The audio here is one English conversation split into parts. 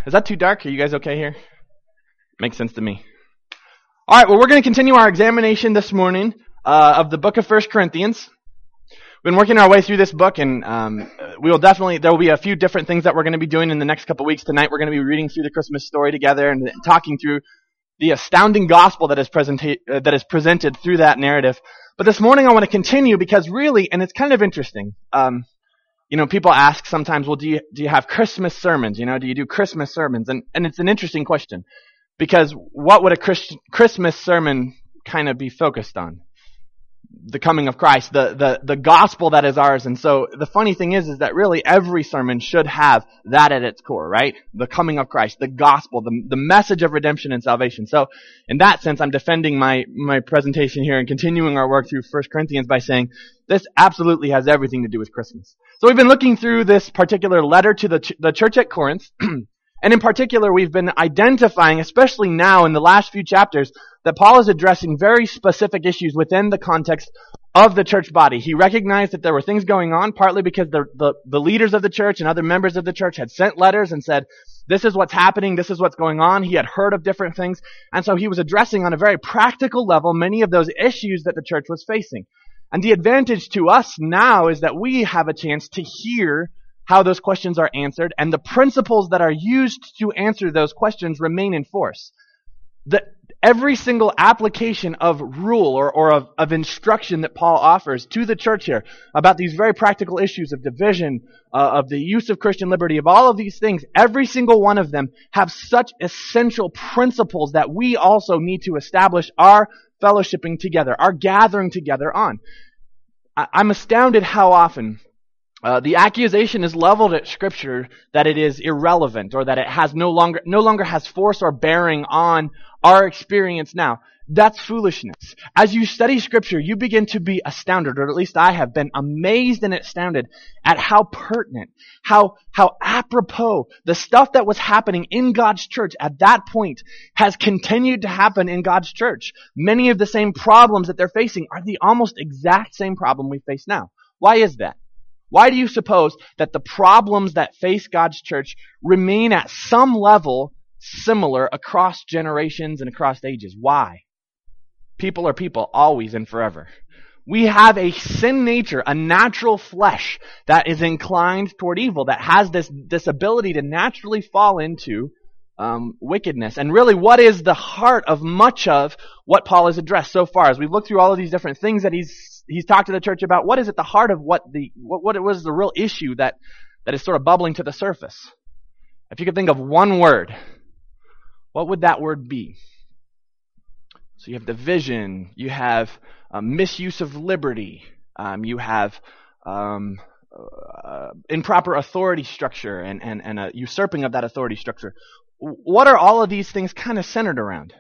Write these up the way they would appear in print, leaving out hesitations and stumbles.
Is that too dark? Are you guys okay here? Makes sense to me. All right, well, we're going to continue our examination this morning of the book of 1 Corinthians. We've been working our way through this book, and there will be a few different things that we're going to be doing in the next couple weeks. Tonight, we're going to be reading through the Christmas story together and talking through the astounding gospel that is presented through that narrative. But this morning, I want to continue because really, and it's kind of interesting. People ask sometimes, well, do you have Christmas sermons? Do you do Christmas sermons? And it's an interesting question because what would a Christmas sermon kind of be focused on? The coming of Christ, the gospel that is ours. And so the funny thing is that really every sermon should have that at its core, right? The coming of Christ, the gospel, the message of redemption and salvation. So in that sense, I'm defending my presentation here and continuing our work through 1 Corinthians by saying this absolutely has everything to do with Christmas. So we've been looking through this particular letter to the church at Corinth. And in particular, we've been identifying, especially now in the last few chapters, that Paul is addressing very specific issues within the context of the church body. He recognized that there were things going on, partly because the leaders of the church and other members of the church had sent letters and said, this is what's happening, this is what's going on. He had heard of different things. And so he was addressing on a very practical level many of those issues that the church was facing. And the advantage to us now is that we have a chance to hear how those questions are answered, and the principles that are used to answer those questions remain in force. Every single application of rule or of instruction that Paul offers to the church here about these very practical issues of division, of the use of Christian liberty, of all of these things, every single one of them have such essential principles that we also need to establish our fellowshipping together, our gathering together on. I'm astounded how often the accusation is leveled at Scripture that it is irrelevant or that it has no longer has force or bearing on our experience now. That's foolishness. As you study Scripture, you begin to be astounded, or at least I have been amazed and astounded at how pertinent, how apropos the stuff that was happening in God's church at that point has continued to happen in God's church. Many of the same problems that they're facing are the almost exact same problem we face now. Why is that? Why do you suppose that the problems that face God's church remain at some level similar across generations and across ages? Why? People are people, always and forever. We have a sin nature, a natural flesh that is inclined toward evil, that has this ability to naturally fall into wickedness. And really, what is the heart of much of what Paul has addressed so far? As we've looked through all of these different things that he's talked to the church about, what is at the heart of what was the real issue that is sort of bubbling to the surface? If you could think of one word, what would that word be? So you have division, you have misuse of liberty, you have improper authority structure and a usurping of that authority structure. What are all of these things kind of centered around?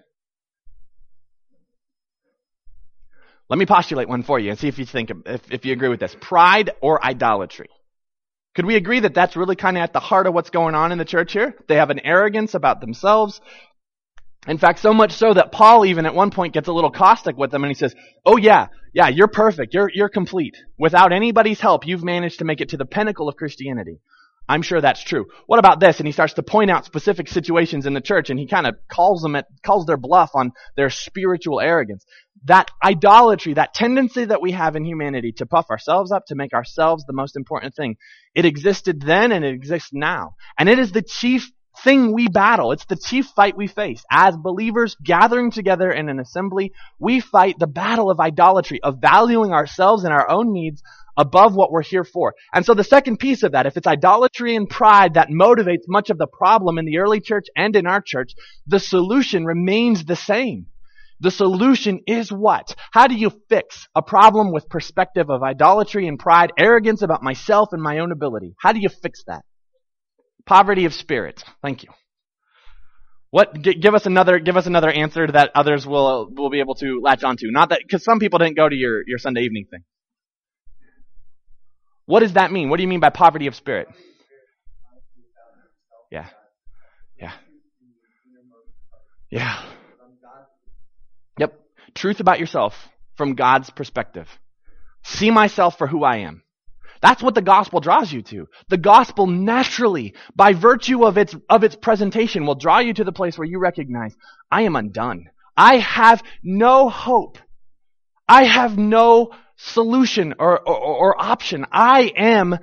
Let me postulate one for you and see if you think, if you agree with this. Pride or idolatry? Could we agree that that's really kind of at the heart of what's going on in the church here? They have an arrogance about themselves. In fact, so much so that Paul even at one point gets a little caustic with them and he says, oh yeah, you're perfect, you're complete. Without anybody's help, you've managed to make it to the pinnacle of Christianity. I'm sure that's true. What about this? And he starts to point out specific situations in the church and he kind of calls their bluff on their spiritual arrogance. That idolatry, that tendency that we have in humanity to puff ourselves up, to make ourselves the most important thing. It existed then and it exists now. And it is the chief thing we battle. It's the chief fight we face. As believers gathering together in an assembly, we fight the battle of idolatry, of valuing ourselves and our own needs above what we're here for. And so the second piece of that, if it's idolatry and pride that motivates much of the problem in the early church and in our church, the solution remains the same. The solution is what? How do you fix a problem with perspective of idolatry and pride, arrogance about myself and my own ability? How do you fix that? Poverty of spirit. Thank you. Give us another answer that others will be able to latch onto. Not that, because some people didn't go to your Sunday evening thing. What does that mean? What do you mean by poverty of spirit? Yeah. Yep. Truth about yourself from God's perspective. See myself for who I am. That's what the gospel draws you to. The gospel naturally, by virtue of its presentation, will draw you to the place where you recognize, I am undone. I have no hope. I have no solution or option. I am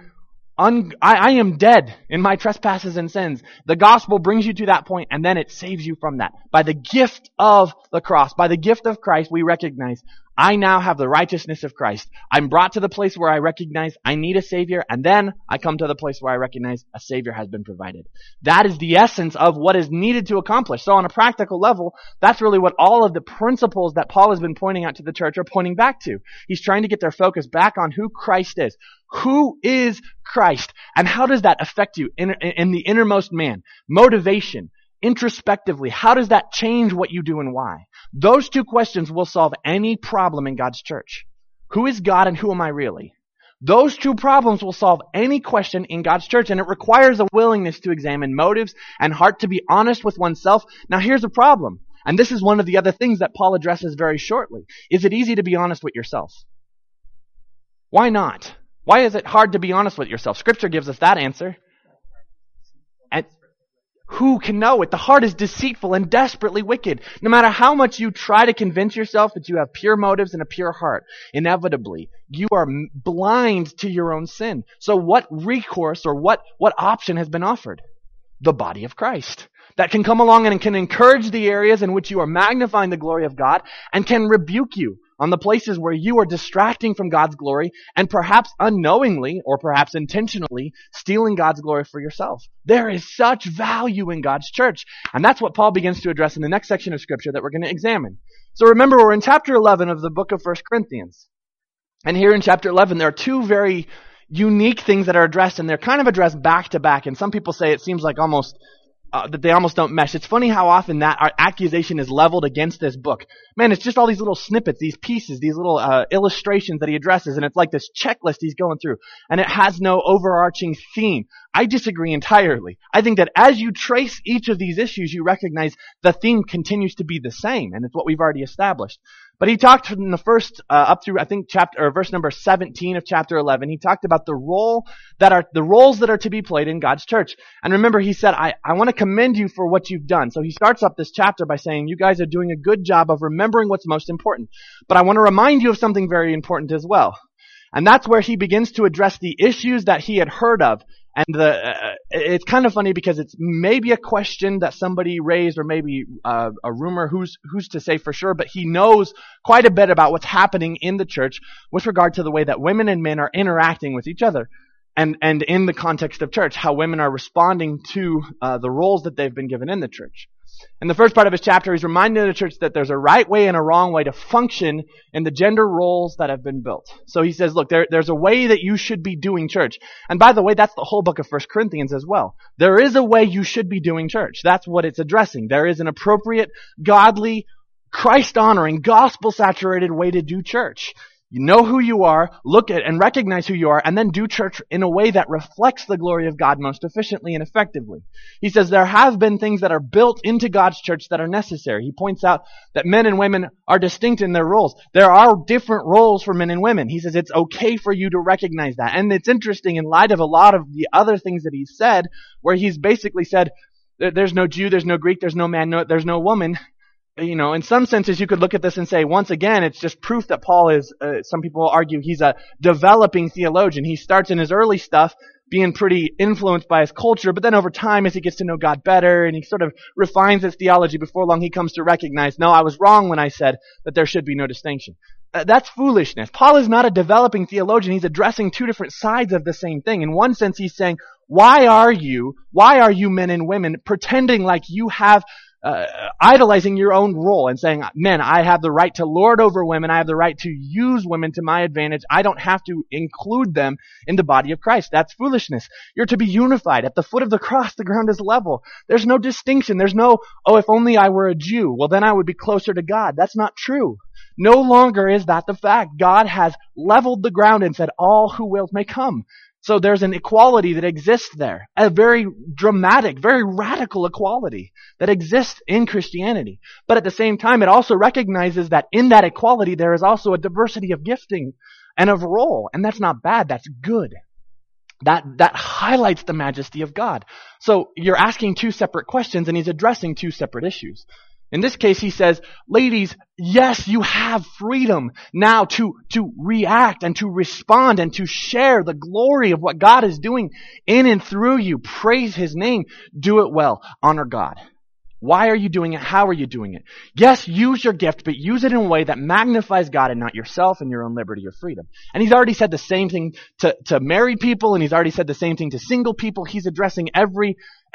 dead in my trespasses and sins. The gospel brings you to that point, and then it saves you from that. By the gift of the cross, by the gift of Christ, we recognize, I now have the righteousness of Christ. I'm brought to the place where I recognize I need a Savior, and then I come to the place where I recognize a Savior has been provided. That is the essence of what is needed to accomplish. So on a practical level, that's really what all of the principles that Paul has been pointing out to the church are pointing back to. He's trying to get their focus back on who Christ is. Who is Christ? And how does that affect you in the innermost man? Motivation, introspectively, how does that change what you do and why? Those two questions will solve any problem in God's church. Who is God and who am I really? Those two problems will solve any question in God's church, and it requires a willingness to examine motives and heart, to be honest with oneself. Now here's a problem, and this is one of the other things that Paul addresses very shortly. Is it easy to be honest with yourself? Why not? Why is it hard to be honest with yourself? Scripture gives us that answer. And who can know it? The heart is deceitful and desperately wicked. No matter how much you try to convince yourself that you have pure motives and a pure heart, inevitably, you are blind to your own sin. So what recourse or what option has been offered? The body of Christ. That can come along and can encourage the areas in which you are magnifying the glory of God, and can rebuke you on the places where you are distracting from God's glory and perhaps unknowingly or perhaps intentionally stealing God's glory for yourself. There is such value in God's church. And that's what Paul begins to address in the next section of Scripture that we're going to examine. So remember, we're in chapter 11 of the book of 1 Corinthians. And here in chapter 11, there are two very unique things that are addressed, and they're kind of addressed back to back. And some people say it seems like that they almost don't mesh. It's funny how often that our accusation is leveled against this book. Man, it's just all these little snippets, these pieces, these little illustrations that he addresses, and it's like this checklist he's going through, and it has no overarching theme. I disagree entirely. I think that as you trace each of these issues, you recognize the theme continues to be the same, and it's what we've already established. But he talked in the first, up through, I think, verse number 17 of chapter 11, he talked about the roles that are to be played in God's church. And remember, he said, I want to commend you for what you've done. So he starts up this chapter by saying, you guys are doing a good job of remembering what's most important. But I want to remind you of something very important as well. And that's where he begins to address the issues that he had heard of. And it's kind of funny because it's maybe a question that somebody raised, or maybe a rumor, who's to say for sure, but he knows quite a bit about what's happening in the church with regard to the way that women and men are interacting with each other. And in the context of church, how women are responding to the roles that they've been given in the church. In the first part of his chapter, he's reminding the church that there's a right way and a wrong way to function in the gender roles that have been built. So he says, look, there's a way that you should be doing church. And by the way, that's the whole book of 1 Corinthians as well. There is a way you should be doing church. That's what it's addressing. There is an appropriate, godly, Christ-honoring, gospel-saturated way to do church. You know who you are, look at and recognize who you are, and then do church in a way that reflects the glory of God most efficiently and effectively. He says there have been things that are built into God's church that are necessary. He points out that men and women are distinct in their roles. There are different roles for men and women. He says it's okay for you to recognize that. And it's interesting in light of a lot of the other things that he's said, where he's basically said there's no Jew, there's no Greek, there's no man, there's no woman. You know, in some senses, you could look at this and say, once again, it's just proof that Paul is, some people argue, he's a developing theologian. He starts in his early stuff being pretty influenced by his culture, but then over time, as he gets to know God better and he sort of refines his theology, before long he comes to recognize, no, I was wrong when I said that there should be no distinction. That's foolishness. Paul is not a developing theologian. He's addressing two different sides of the same thing. In one sense, he's saying, why are you men and women pretending like you have idolizing your own role and saying, men, I have the right to lord over women. I have the right to use women to my advantage. I don't have to include them in the body of Christ. That's foolishness. You're to be unified. At the foot of the cross, the ground is level. There's no distinction. There's no, if only I were a Jew, well then I would be closer to God. That's not true. No longer is that the fact. God has leveled the ground and said, all who will may come. So there's an equality that exists there, a very dramatic, very radical equality that exists in Christianity. But at the same time, it also recognizes that in that equality, there is also a diversity of gifting and of role. And that's not bad, that's good. That highlights the majesty of God. So you're asking two separate questions, and he's addressing two separate issues. In this case, he says, ladies, yes, you have freedom now to react and to respond and to share the glory of what God is doing in and through you. Praise his name. Do it well. Honor God. Why are you doing it? How are you doing it? Yes, use your gift, but use it in a way that magnifies God and not yourself and your own liberty or freedom. And he's already said the same thing to married people, and he's already said the same thing to single people. He's addressing every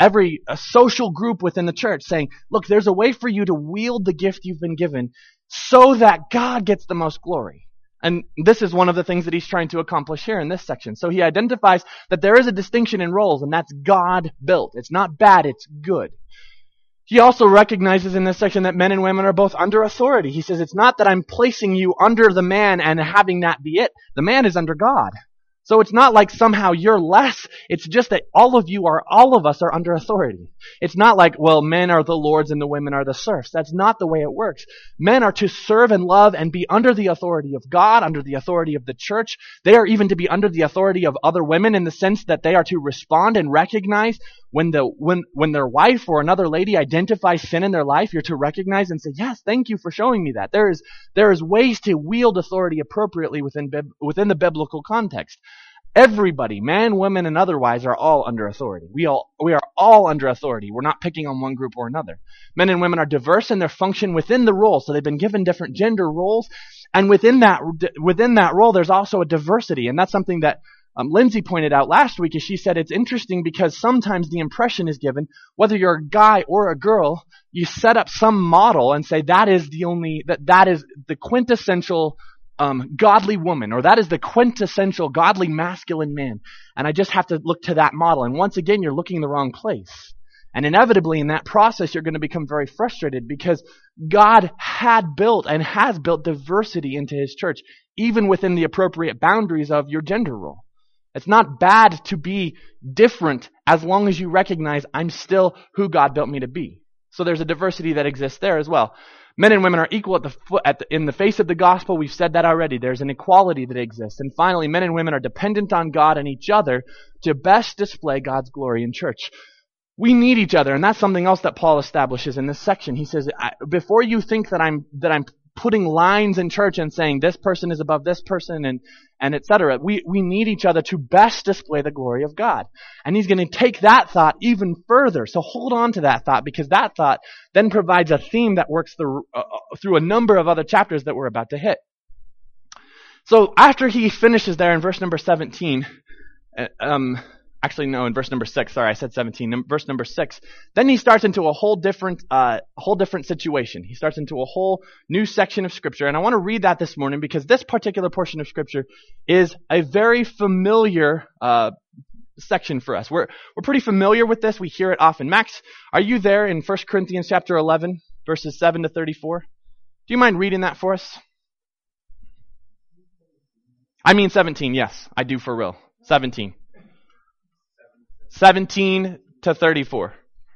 social group within the church, saying, look, there's a way for you to wield the gift you've been given so that God gets the most glory. And this is one of the things that he's trying to accomplish here in this section. So he identifies that there is a distinction in roles, and that's God built. It's not bad, it's good. He also recognizes in this section that men and women are both under authority. He says, it's not that I'm placing you under the man and having that be it. The man is under God. So it's not like somehow you're less. It's just that all of us are under authority. It's not like, well, men are the lords and the women are the serfs. That's not the way it works. Men are to serve and love and be under the authority of God, under the authority of the church. They are even to be under the authority of other women in the sense that they are to respond and recognize when their wife or another lady identifies sin in their life. You're to recognize and say, yes, thank you for showing me that. There is ways to wield authority appropriately within the biblical context. Everybody, man, women, and otherwise, are all under authority. We are all under authority. We're not picking on one group or another. Men and women are diverse in their function within the role, so they've been given different gender roles, and within that role, there's also a diversity, and that's something that Lindsay pointed out last week. As she said, it's interesting because sometimes the impression is given, whether you're a guy or a girl, you set up some model and say that is the quintessential godly woman, or that is the quintessential godly masculine man. And I just have to look to that model. And once again, you're looking in the wrong place. And inevitably in that process, you're going to become very frustrated because God had built and has built diversity into his church, even within the appropriate boundaries of your gender role. It's not bad to be different as long as you recognize I'm still who God built me to be. So there's a diversity that exists there as well. Men and women are equal in the face of the gospel. We've said that already. There's an equality that exists. And finally, men and women are dependent on God and each other to best display God's glory in church. We need each other, and that's something else that Paul establishes in this section. He says, before you think that I'm putting lines in church and saying this person is above this person and etc. We need each other to best display the glory of God. And he's going to take that thought even further. So hold on to that thought, because that thought then provides a theme that works through a number of other chapters that we're about to hit. So after he finishes there in verse number 17, actually, no, in verse number 6. Sorry, I said 17. Verse number 6. Then he starts into a whole different situation. He starts into a whole new section of Scripture. And I want to read that this morning because this particular portion of Scripture is a very familiar section for us. We're pretty familiar with this. We hear it often. Max, are you there in 1 Corinthians chapter 11, verses 7 to 34? Do you mind reading that for us? I mean 17, yes. I do for real. 17 to 34.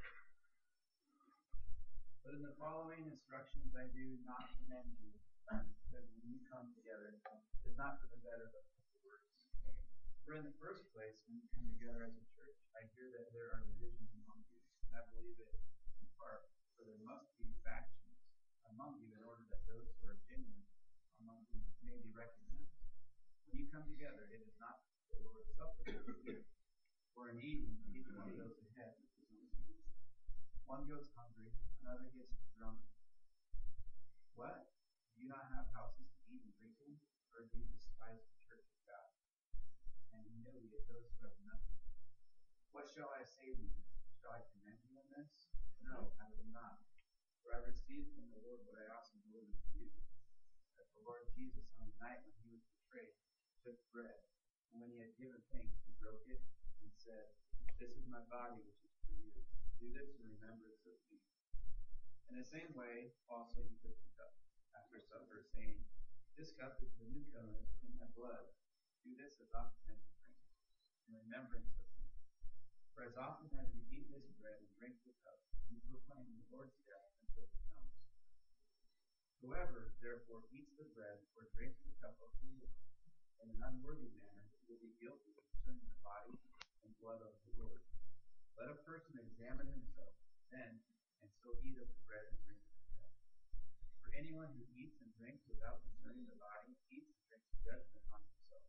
But in the following instructions I do not commend you, because when you come together, it's not for the better, but for the worse. For in the first place, when you come together as a church, I hear that there are divisions among you, and I believe it in part, for there must be factions among you in order that those who are genuine among you may be recognized. When you come together, it is not the Lord's Supper. For in eating, each one goes ahead with his own needs. One goes hungry, another gets drunk. What? Do you not have houses to eat and drink in? Or do you despise the church of God and humiliate those who have nothing? What shall I say to you? Shall I commend you in this? No, I will not. For I received from the Lord what I also delivered to you, that the Lord Jesus, on the night when he was betrayed, took bread, and when he had given thanks, he broke it and said, "This is my body which is for you. Do this in remembrance of me." In the same way, also he took the cup after supper, saying, "This cup is the new covenant in my blood. Do this as often as you drink it, in remembrance of me. For as often as you eat this bread and drink the cup, you proclaim the Lord's death until he comes. Whoever, therefore, eats the bread or drinks the cup of the Lord in an unworthy manner will be guilty of the concerning the body and blood of the Lord. Let a person examine himself then, and so eat of the bread and drink of the cup. For anyone who eats and drinks without discerning the body eats and drinks judgment on himself.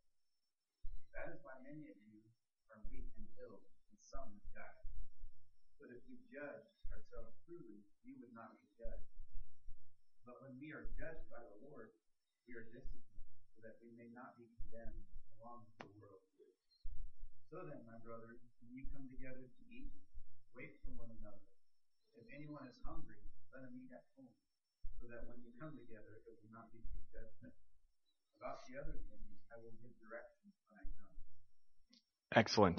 That is why many of you are weak and ill, and some have died. But if we judge ourselves truly, we would not be judged. But when we are judged by the Lord, we are disciplined, so that we may not be condemned along with the world. So then, my brothers, when you come together to eat, wait for one another. If anyone is hungry, let him eat at home, so that when you come together, it will not be for judgment. About the other things, I will give directions when I come. Excellent.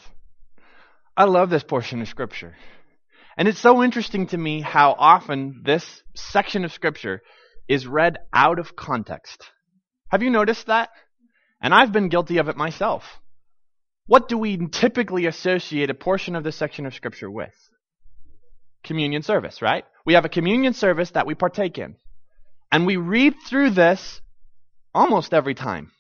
I love this portion of Scripture. And it's so interesting to me how often this section of Scripture is read out of context. Have you noticed that? And I've been guilty of it myself. What do we typically associate a portion of this section of Scripture with? Communion service, right? We have a communion service that we partake in. And we read through this almost every time.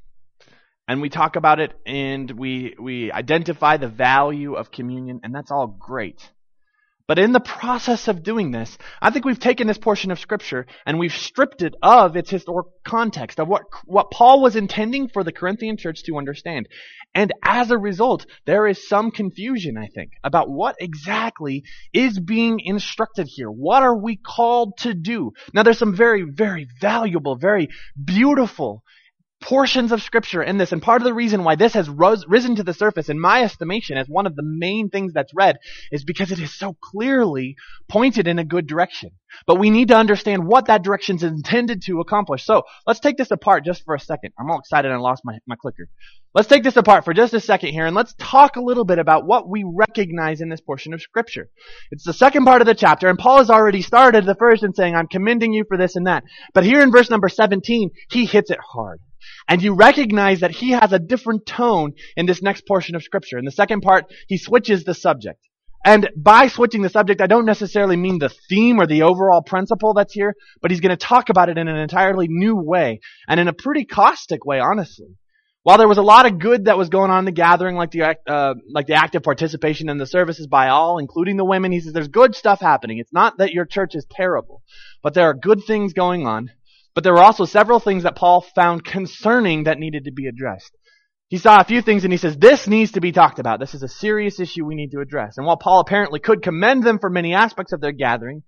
And we talk about it and we identify the value of communion, and that's all great. But in the process of doing this, I think we've taken this portion of Scripture and we've stripped it of its historic context, of what Paul was intending for the Corinthian church to understand. And as a result, there is some confusion, I think, about what exactly is being instructed here. What are we called to do? Now, there's some very, very valuable, very beautiful portions of Scripture in this, and part of the reason why this has risen to the surface, in my estimation, as one of the main things that's read, is because it is so clearly pointed in a good direction. But we need to understand what that direction is intended to accomplish. So, let's take this apart just for a second. I'm all excited I lost my clicker. Let's take this apart for just a second here, and let's talk a little bit about what we recognize in this portion of Scripture. It's the second part of the chapter, and Paul has already started the first in saying, I'm commending you for this and that. But here in verse number 17, he hits it hard. And you recognize that he has a different tone in this next portion of Scripture. In the second part, he switches the subject. And by switching the subject, I don't necessarily mean the theme or the overall principle that's here, but he's going to talk about it in an entirely new way, and in a pretty caustic way, honestly. While there was a lot of good that was going on in the gathering, like the active participation in the services by all, including the women, he says there's good stuff happening. It's not that your church is terrible, but there are good things going on. But there were also several things that Paul found concerning that needed to be addressed. He saw a few things and he says, this needs to be talked about. This is a serious issue we need to address. And while Paul apparently could commend them for many aspects of their gathering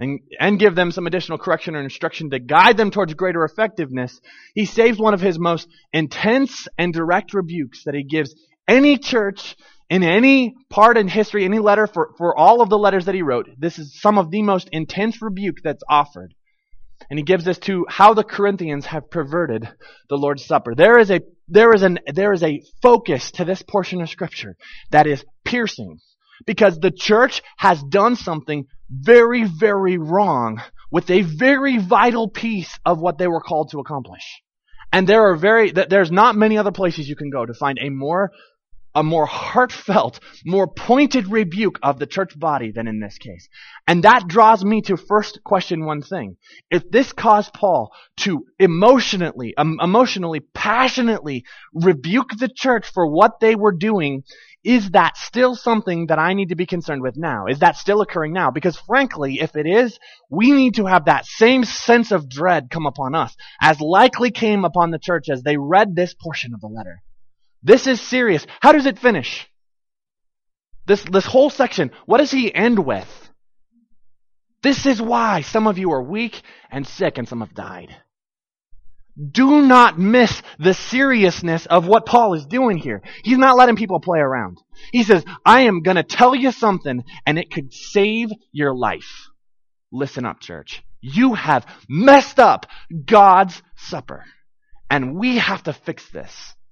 and give them some additional correction or instruction to guide them towards greater effectiveness, he saves one of his most intense and direct rebukes that he gives any church in any part in history, any letter for all of the letters that he wrote. This is some of the most intense rebuke that's offered. And he gives this to how the Corinthians have perverted the Lord's Supper. There is a focus to this portion of Scripture that is piercing, because the church has done something very, very wrong with a very vital piece of what they were called to accomplish. And there's not many other places you can go to find a more heartfelt, more pointed rebuke of the church body than in this case. And that draws me to first question one thing. If this caused Paul to emotionally, passionately rebuke the church for what they were doing, is that still something that I need to be concerned with now? Is that still occurring now? Because frankly, if it is, we need to have that same sense of dread come upon us, as likely came upon the church as they read this portion of the letter. This is serious. How does it finish? This whole section, what does he end with? This is why some of you are weak and sick and some have died. Do not miss the seriousness of what Paul is doing here. He's not letting people play around. He says, I am going to tell you something and it could save your life. Listen up, church. You have messed up God's supper. And we have to fix this.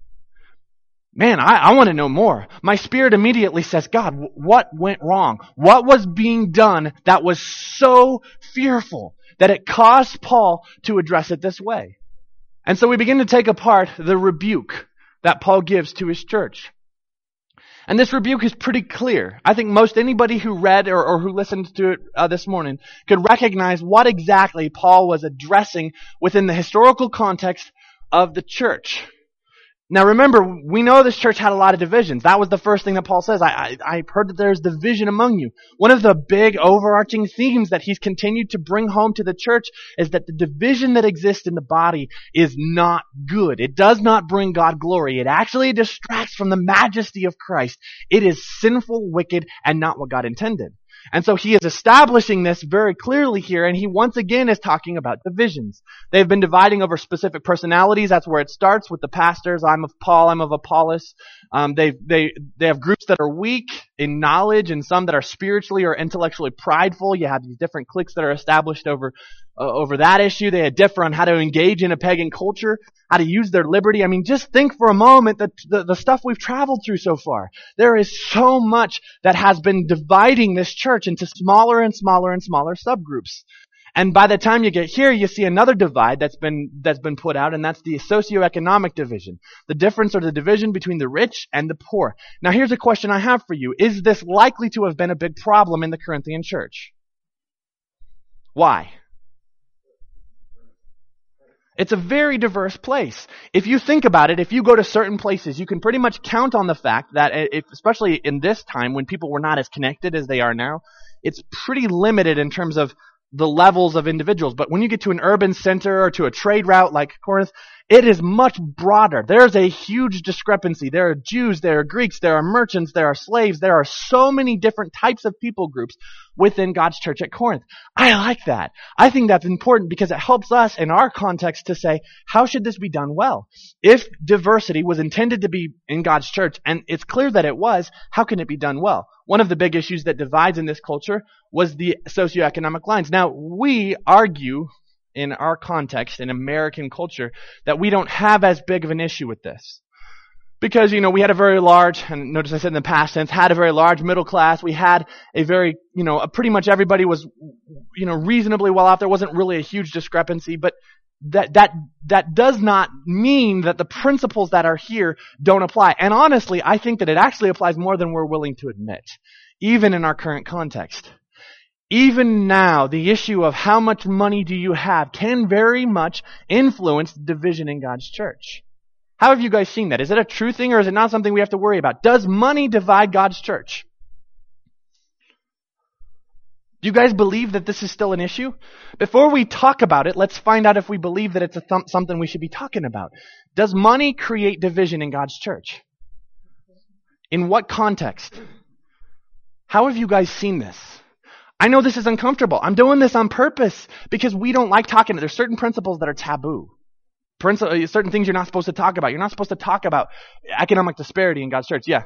Man, I want to know more. My spirit immediately says, God, what went wrong? What was being done that was so fearful that it caused Paul to address it this way? And so we begin to take apart the rebuke that Paul gives to his church. And this rebuke is pretty clear. I think most anybody who read or who listened to it this morning could recognize what exactly Paul was addressing within the historical context of the church. Now remember, we know this church had a lot of divisions. That was the first thing that Paul says. I've heard that there's division among you. One of the big overarching themes that he's continued to bring home to the church is that the division that exists in the body is not good. It does not bring God glory. It actually distracts from the majesty of Christ. It is sinful, wicked, and not what God intended. And so he is establishing this very clearly here, and he once again is talking about divisions. They've been dividing over specific personalities. That's where it starts with the pastors. I'm of Paul, I'm of Apollos. They have groups that are weak in knowledge and some that are spiritually or intellectually prideful. You have these different cliques that are established over that issue. They differ on how to engage in a pagan culture, how to use their liberty. I mean, just think for a moment that the stuff we've traveled through so far. There is so much that has been dividing this church into smaller and smaller and smaller subgroups. And by the time you get here, you see another divide that's been put out, and that's the socioeconomic division. The difference or the division between the rich and the poor. Now here's a question I have for you. Is this likely to have been a big problem in the Corinthian church? Why? It's a very diverse place. If you think about it, if you go to certain places, you can pretty much count on the fact that, especially in this time when people were not as connected as they are now, it's pretty limited in terms of the levels of individuals. But when you get to an urban center or to a trade route like Corinth, it is much broader. There's a huge discrepancy. There are Jews, there are Greeks, there are merchants, there are slaves. There are so many different types of people groups within God's church at Corinth. I like that. I think that's important because it helps us in our context to say, how should this be done well? If diversity was intended to be in God's church, and it's clear that it was, how can it be done well? One of the big issues that divides in this culture was the socioeconomic lines. Now, we argue in our context, in American culture, that we don't have as big of an issue with this. Because, we had a very large, and notice I said in the past tense, had a very large middle class. We had a very, pretty much everybody was, reasonably well off. There wasn't really a huge discrepancy, but that does not mean that the principles that are here don't apply. And honestly, I think that it actually applies more than we're willing to admit, even in our current context. Even now, the issue of how much money do you have can very much influence the division in God's church. How have you guys seen that? Is it a true thing or is it not something we have to worry about? Does money divide God's church? Do you guys believe that this is still an issue? Before we talk about it, let's find out if we believe that it's something we should be talking about. Does money create division in God's church? In what context? How have you guys seen this? I know this is uncomfortable. I'm doing this on purpose because we don't like talking. There's certain principles that are taboo. Certain things you're not supposed to talk about. You're not supposed to talk about economic disparity in God's church. Yeah.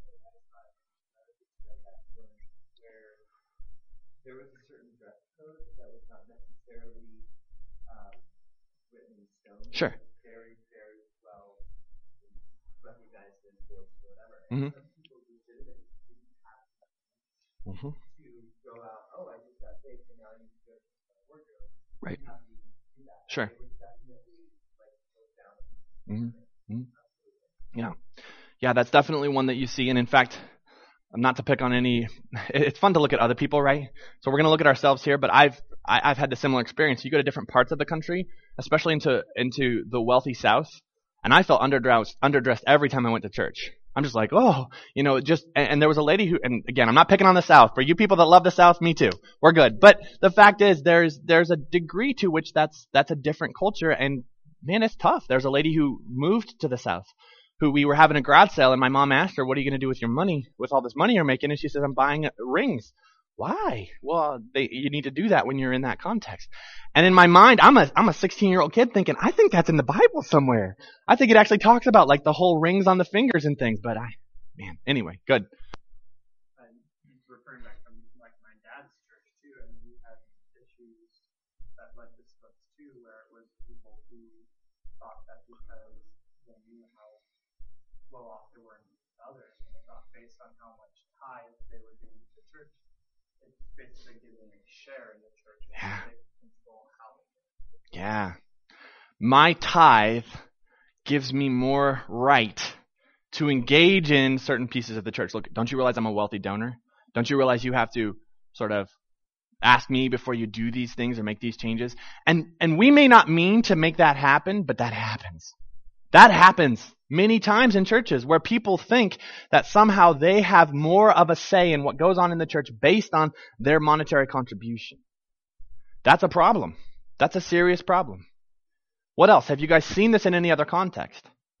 There was a certain dress code that was not necessarily written in stone. Sure. Very, very well recognized and enforced or whatever. Mm-hmm. Some people legitimately didn't have to go out, I just got saved, and now I need to go to my wardrobe. Right. How do you do that? Sure. It was definitely goes down. Mm-hmm. Yeah, that's definitely one that you see. And in fact, not to pick on any, it's fun to look at other people, right? So we're going to look at ourselves here, but I've had the similar experience. You go to different parts of the country, especially into the wealthy South, and I felt underdressed every time I went to church. I'm just like, and there was a lady who, and again, I'm not picking on the South. For you people that love the South, me too. We're good. But the fact is, there's a degree to which that's a different culture, and man, it's tough. There's a lady who moved to the South, who we were having a garage sale, and my mom asked her, what are you going to do with your money, with all this money you're making? And she says, I'm buying rings. Why? Well, you need to do that when you're in that context. And in my mind, I'm a 16-year-old kid thinking, I think that's in the Bible somewhere. I think it actually talks about like the whole rings on the fingers and things, but anyway, good. And referring back from like my dad's church too, and we had issues that led to splits too, where it was people who thought that because they knew how well off they were in others, and they thought based on how much tithe they were giving to the church, it's basically giving a share in the church. Yeah. They control how they do it. Yeah. My tithe gives me more right to engage in certain pieces of the church. Look, don't you realize I'm a wealthy donor? Don't you realize you have to sort of ask me before you do these things or make these changes? And we may not mean to make that happen, but that happens. That happens. many times in churches where people think that somehow they have more of a say in what goes on in the church based on their monetary contribution. That's a problem. That's a serious problem. What else? Have you guys seen this in any other context?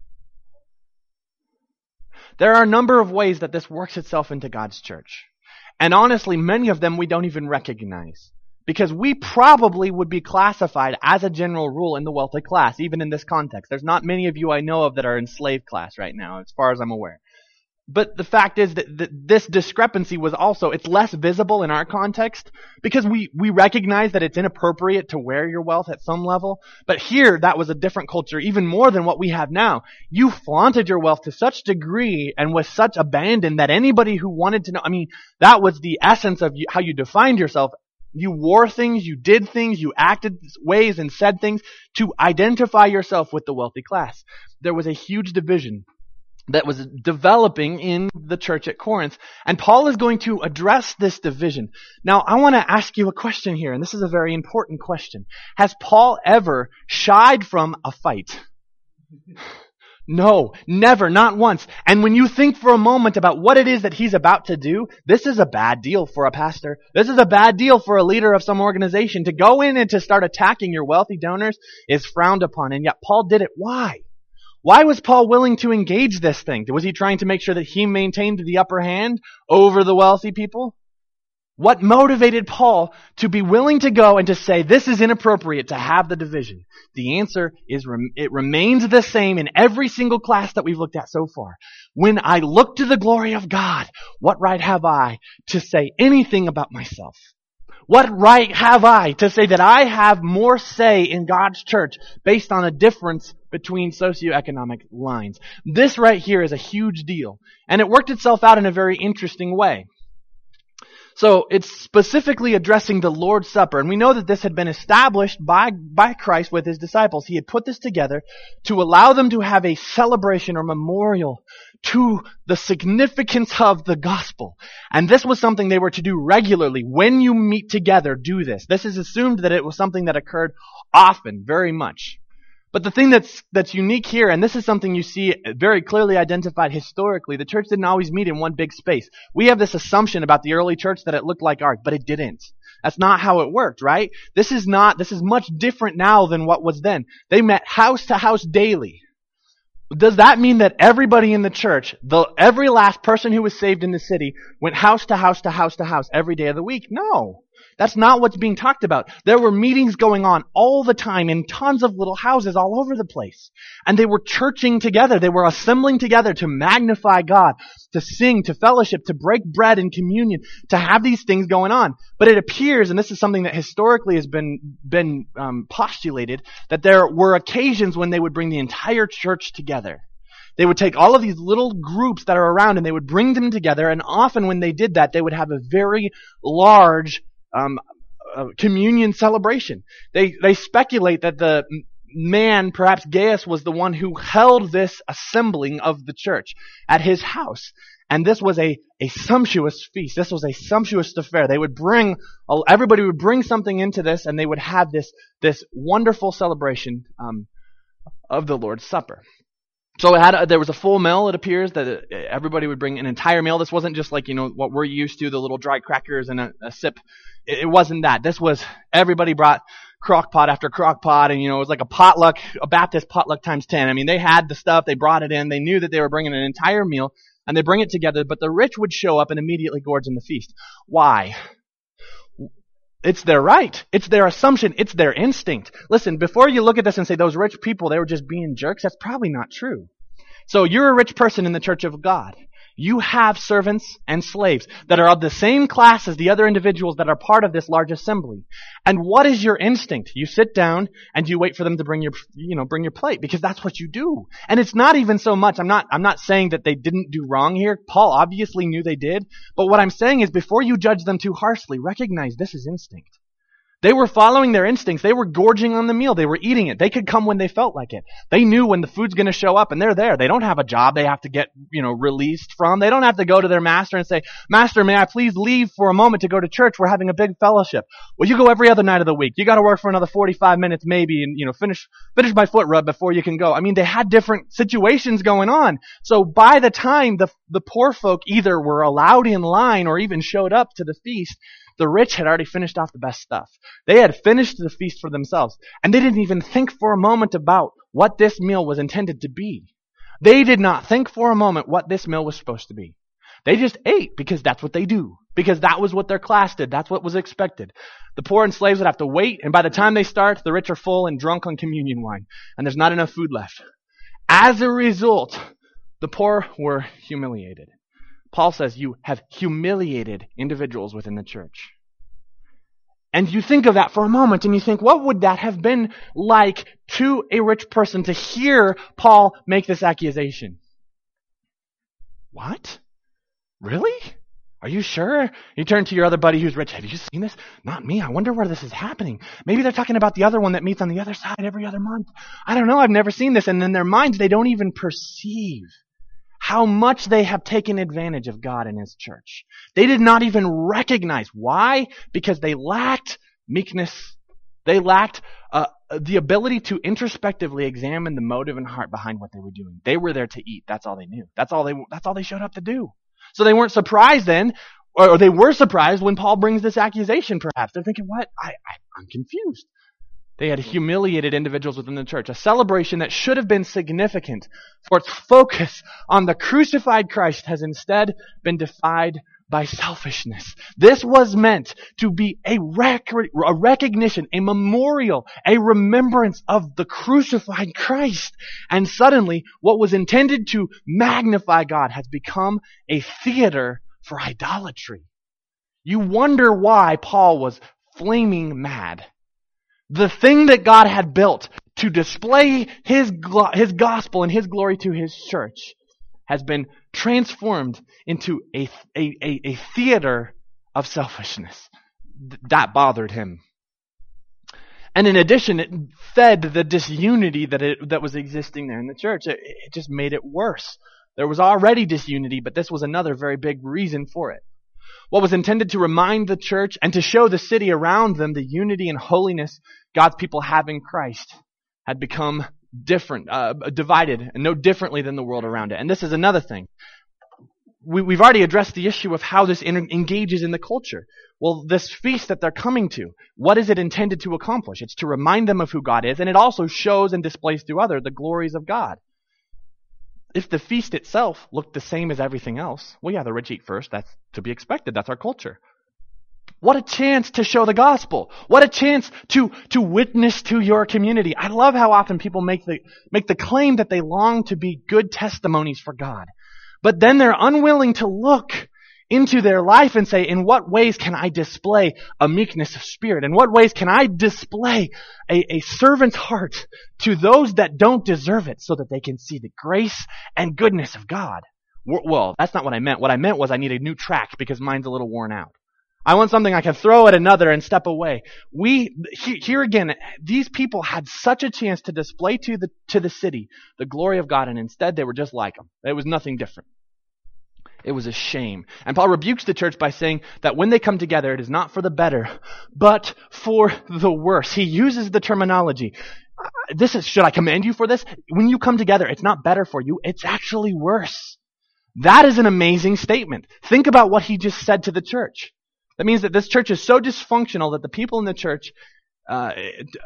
There are a number of ways that this works itself into God's church. And honestly, many of them we don't even recognize. Because we probably would be classified as a general rule in the wealthy class, even in this context. There's not many of you I know of that are in slave class right now, as far as I'm aware. But the fact is that this discrepancy was also, it's less visible in our context because we recognize that it's inappropriate to wear your wealth at some level. But here, that was a different culture, even more than what we have now. You flaunted your wealth to such degree and with such abandon that anybody who wanted to know, that was the essence of how you defined yourself. You wore things, you did things, you acted ways and said things to identify yourself with the wealthy class. There was a huge division that was developing in the church at Corinth. And Paul is going to address this division. Now, I want to ask you a question here, and this is a very important question. Has Paul ever shied from a fight? No, never, not once. And when you think for a moment about what it is that he's about to do, this is a bad deal for a pastor. This is a bad deal for a leader of some organization. To go in and to start attacking your wealthy donors is frowned upon. And yet Paul did it. Why? Why was Paul willing to engage this thing? Was he trying to make sure that he maintained the upper hand over the wealthy people? What motivated Paul to be willing to go and to say, this is inappropriate to have the division? The answer is, it remains the same in every single class that we've looked at so far. When I look to the glory of God, what right have I to say anything about myself? What right have I to say that I have more say in God's church based on a difference between socioeconomic lines? This right here is a huge deal. And it worked itself out in a very interesting way. So it's specifically addressing the Lord's Supper. And we know that this had been established by Christ with his disciples. He had put this together to allow them to have a celebration or memorial to the significance of the gospel. And this was something they were to do regularly. When you meet together, do this. This is assumed that it was something that occurred often, very much. But the thing that's unique here, and this is something you see very clearly identified historically, the church didn't always meet in one big space. We have this assumption about the early church that it looked like ours, but it didn't. That's not how it worked, right? This is much different now than what was then. They met house to house daily. Does that mean that everybody in the church, every last person who was saved in the city, went house to house to house to house every day of the week? No. That's not what's being talked about. There were meetings going on all the time in tons of little houses all over the place. And they were churching together. They were assembling together to magnify God, to sing, to fellowship, to break bread in communion, to have these things going on. But it appears, and this is something that historically has been postulated, that there were occasions when they would bring the entire church together. They would take all of these little groups that are around and they would bring them together. And often when they did that, they would have a very large communion celebration. They speculate that the man, perhaps Gaius, was the one who held this assembling of the church at his house. And this was a sumptuous feast. This was a sumptuous affair. Everybody would bring something into this, and they would have this wonderful celebration of the Lord's Supper. So there was a full meal, it appears, that everybody would bring an entire meal. This wasn't just like, what we're used to, the little dry crackers and a sip. It wasn't that. This was, everybody brought crock pot after crock pot, and it was like a potluck, a Baptist potluck times 10. They had the stuff, they brought it in, they knew that they were bringing an entire meal, and they bring it together, but the rich would show up and immediately gorge in the feast. Why? It's their right. It's their assumption. It's their instinct. Listen, before you look at this and say those rich people, they were just being jerks, that's probably not true. So you're a rich person in the church of God. You have servants and slaves that are of the same class as the other individuals that are part of this large assembly. And what is your instinct? You sit down and you wait for them to bring your plate, because that's what you do. And it's not even so much, I'm not saying that they didn't do wrong here. Paul obviously knew they did. But what I'm saying is, before you judge them too harshly, recognize this is instinct. They were following their instincts. They were gorging on the meal. They were eating it. They could come when they felt like it. They knew when the food's going to show up, and they're there. They don't have a job they have to get, released from. They don't have to go to their master and say, "Master, may I please leave for a moment to go to church? We're having a big fellowship." Well, you go every other night of the week. You got to work for another 45 minutes maybe and, finish my foot rub before you can go. I mean, they had different situations going on. So by the time the poor folk either were allowed in line or even showed up to the feast, the rich had already finished off the best stuff. They had finished the feast for themselves. And they didn't even think for a moment about what this meal was intended to be. They did not think for a moment what this meal was supposed to be. They just ate because that's what they do. Because that was what their class did. That's what was expected. The poor and slaves would have to wait, and by the time they start, the rich are full and drunk on communion wine. And there's not enough food left. As a result, the poor were humiliated. Paul says you have humiliated individuals within the church. And you think of that for a moment and you think, what would that have been like to a rich person to hear Paul make this accusation? What? Really? Are you sure? You turn to your other buddy who's rich. Have you seen this? Not me. I wonder where this is happening. Maybe they're talking about the other one that meets on the other side every other month. I don't know. I've never seen this. And in their minds, they don't even perceive how much they have taken advantage of God and His church. They did not even recognize. Why? Because they lacked meekness. They lacked the ability to introspectively examine the motive and heart behind what they were doing. They were there to eat. That's all they knew. That's all they showed up to do. So they weren't surprised then, or they were surprised when Paul brings this accusation perhaps. They're thinking, what? I'm confused. They had humiliated individuals within the church, a celebration that should have been significant for its focus on the crucified Christ has instead been defied by selfishness. This was meant to be a recognition, a memorial, a remembrance of the crucified Christ. And suddenly, what was intended to magnify God has become a theater for idolatry. You wonder why Paul was flaming mad. The thing that God had built to display His gospel and His glory to His church has been transformed into a theater of selfishness. That bothered him. And in addition, it fed the disunity that was existing there in the church. It just made it worse. There was already disunity, but this was another very big reason for it. What was intended to remind the church and to show the city around them the unity and holiness God's people have in Christ had become different, divided, and no differently than the world around it. And this is another thing. We've already addressed the issue of how this engages in the culture. Well, this feast that they're coming to, what is it intended to accomplish? It's to remind them of who God is, and it also shows and displays to others the glories of God. If the feast itself looked the same as everything else, well, yeah, the rich eat first. That's to be expected. That's our culture. What a chance to show the gospel. What a chance to witness to your community. I love how often people make the claim that they long to be good testimonies for God. But then they're unwilling to look into their life and say, in what ways can I display a meekness of spirit? In what ways can I display a servant's heart to those that don't deserve it so that they can see the grace and goodness of God? Well, that's not what I meant. What I meant was I need a new track because mine's a little worn out. I want something I can throw at another and step away. Here again, these people had such a chance to display to the city the glory of God, and instead they were just like them. It was nothing different. It was a shame. And Paul rebukes the church by saying that when they come together, it is not for the better, but for the worse. He uses the terminology. Should I commend you for this? When you come together, it's not better for you. It's actually worse. That is an amazing statement. Think about what he just said to the church. That means that this church is so dysfunctional that the people in the church, and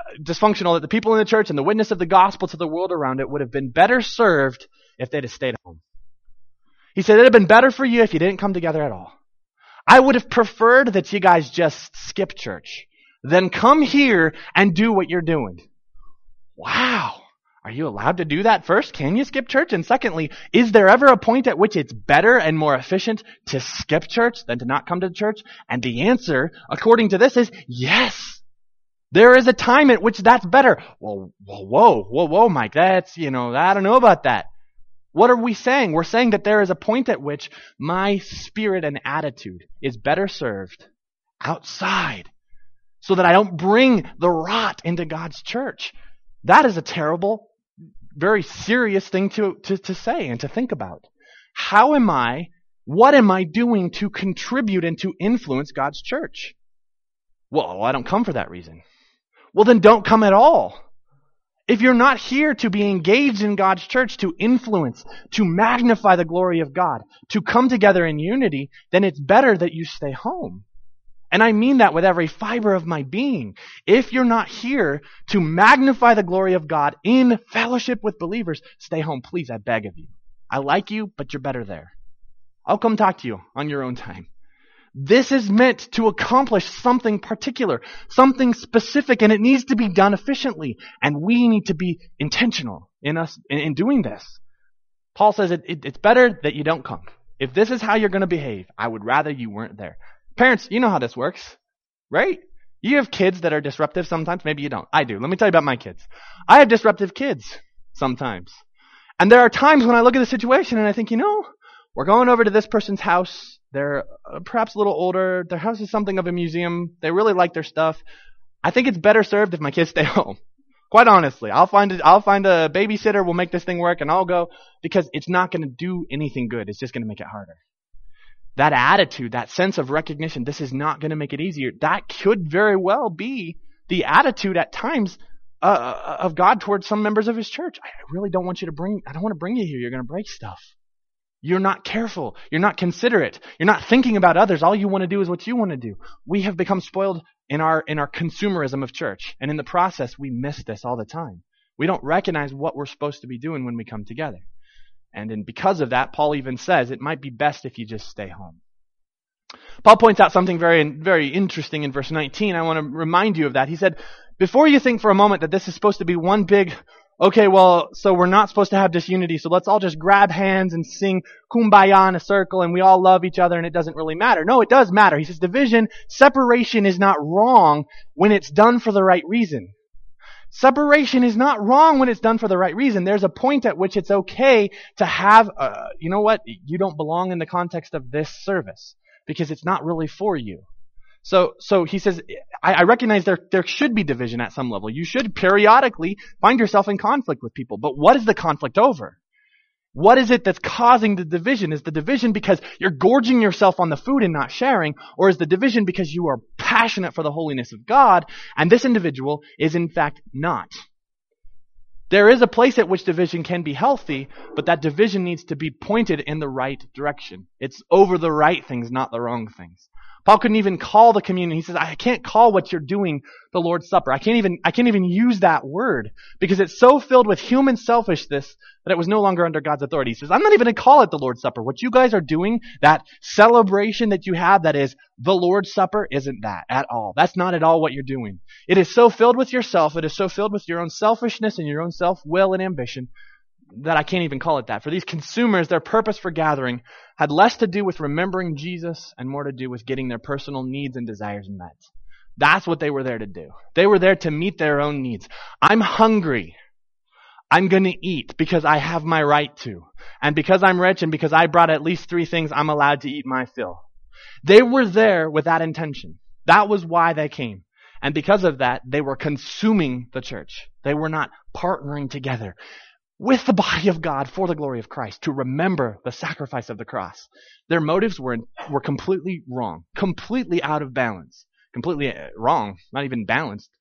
the witness of the gospel to the world around it would have been better served if they'd have stayed home. He said, it'd have been better for you if you didn't come together at all. I would have preferred that you guys just skip church, then come here and do what you're doing. Wow. Are you allowed to do that first? Can you skip church? And secondly, is there ever a point at which it's better and more efficient to skip church than to not come to church? And the answer, according to this, is yes. There is a time at which that's better. Well, whoa, Mike, that's, I don't know about that. What are we saying? We're saying that there is a point at which my spirit and attitude is better served outside. so that I don't bring the rot into God's church. That is a terrible, very serious thing to say and to think about. What am I doing to contribute and to influence God's church? Well, I don't come for that reason. Well, then don't come at all. If you're not here to be engaged in God's church, to influence, to magnify the glory of God, to come together in unity, then it's better that you stay home. And I mean that with every fiber of my being. If you're not here to magnify the glory of God in fellowship with believers, stay home, please, I beg of you. I like you, but you're better there. I'll come talk to you on your own time. This is meant to accomplish something particular, something specific, and it needs to be done efficiently. And we need to be intentional in doing this. Paul says it's better that you don't come. If this is how you're going to behave, I would rather you weren't there. Parents, you know how this works, right? You have kids that are disruptive sometimes. Maybe you don't. I do. Let me tell you about my kids. I have disruptive kids sometimes. And there are times when I look at the situation and I think, we're going over to this person's house. They're perhaps a little older. Their house is something of a museum. They really like their stuff. I think it's better served if my kids stay home. Quite honestly, I'll find a babysitter. We'll make this thing work, and I'll go, because it's not going to do anything good. It's just going to make it harder. That attitude, that sense of recognition, this is not going to make it easier. That could very well be the attitude at times of God towards some members of His church. I really don't want I don't want to bring you here. You're going to break stuff. You're not careful. You're not considerate. You're not thinking about others. All you want to do is what you want to do. We have become spoiled in our consumerism of church. And in the process, we miss this all the time. We don't recognize what we're supposed to be doing when we come together. And because of that, Paul even says it might be best if you just stay home. Paul points out something very, very interesting in verse 19. I want to remind you of that. He said, before you think for a moment that this is supposed to be one big, okay, well, so we're not supposed to have disunity, so let's all just grab hands and sing Kumbaya in a circle and we all love each other and it doesn't really matter. No, it does matter. He says separation is not wrong when it's done for the right reason. Separation is not wrong when it's done for the right reason. There's a point at which it's okay to have, you know what, you don't belong in the context of this service because it's not really for you. So he says, I recognize there should be division at some level. You should periodically find yourself in conflict with people. But what is the conflict over? What is it that's causing the division? Is the division because you're gorging yourself on the food and not sharing? Or is the division because you are passionate for the holiness of God and this individual is in fact not? There is a place at which division can be healthy, but that division needs to be pointed in the right direction. It's over the right things, not the wrong things. Paul couldn't even call the communion. He says, I can't call what you're doing the Lord's Supper. I can't even use that word because it's so filled with human selfishness that it was no longer under God's authority. He says, I'm not even going to call it the Lord's Supper. What you guys are doing, that celebration that you have that is the Lord's Supper, isn't that at all. That's not at all what you're doing. It is so filled with yourself. It is so filled with your own selfishness and your own self-will and ambition that I can't even call it that. For these consumers, their purpose for gathering had less to do with remembering Jesus and more to do with getting their personal needs and desires met. That's what they were there to do. They were there to meet their own needs. I'm hungry. I'm going to eat because I have my right to. And because I'm rich and because I brought at least 3 things, I'm allowed to eat my fill. They were there with that intention. That was why they came. And because of that, they were consuming the church. They were not partnering together with the body of God for the glory of Christ, to remember the sacrifice of the cross. Their motives were completely wrong, completely out of balance, completely wrong, not even balanced.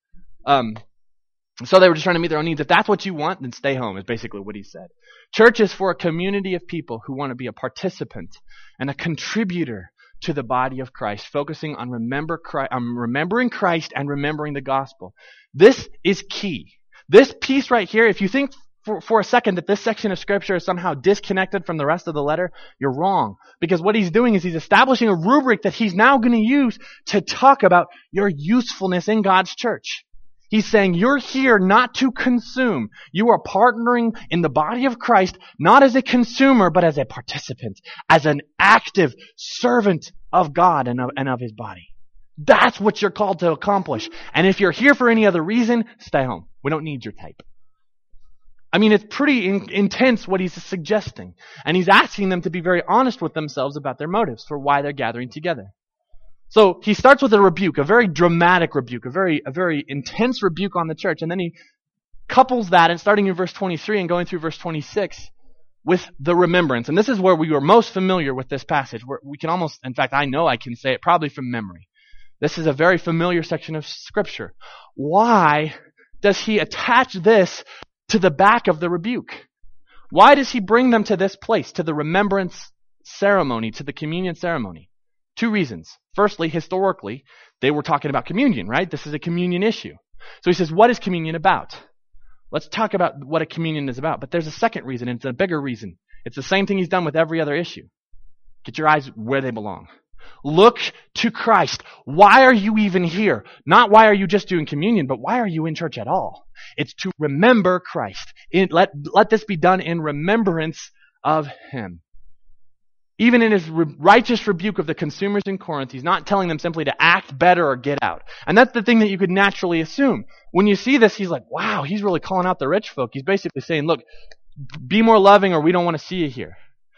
So they were just trying to meet their own needs. If that's what you want, then stay home, is basically what he said. Church is for a community of people who want to be a participant and a contributor to the body of Christ, focusing on remembering Christ and remembering the gospel. This is key. This piece right here, if you think for a second that this section of Scripture is somehow disconnected from the rest of the letter, you're wrong. Because what he's doing is he's establishing a rubric that he's now going to use to talk about your usefulness in God's church. He's saying you're here not to consume. You are partnering in the body of Christ, not as a consumer, but as a participant, as an active servant of God and of His body. That's what you're called to accomplish. And if you're here for any other reason, stay home. We don't need your type. I mean, it's pretty intense what he's suggesting. And he's asking them to be very honest with themselves about their motives for why they're gathering together. So he starts with a rebuke, a very dramatic rebuke, a very intense rebuke on the church, and then he couples that, and starting in verse 23 and going through verse 26, with the remembrance. And this is where we are most familiar with this passage, where we can almost, in fact, I know I can say it probably from memory. This is a very familiar section of Scripture. Why does he attach this to the back of the rebuke? Why does he bring them to this place, to the remembrance ceremony, to the communion ceremony? Two reasons. Firstly, historically, they were talking about communion, right? This is a communion issue. So he says, what is communion about? Let's talk about what a communion is about. But there's a second reason, and it's a bigger reason. It's the same thing he's done with every other issue. Get your eyes where they belong. Look to Christ. Why are you even here? Not why are you just doing communion, but why are you in church at all? It's to remember Christ. Let this be done in remembrance of Him. Even in his righteous rebuke of the consumers in Corinth, he's not telling them simply to act better or get out. And that's the thing that you could naturally assume. When you see this, he's like, wow, he's really calling out the rich folk. He's basically saying, look, be more loving or we don't want to see you here.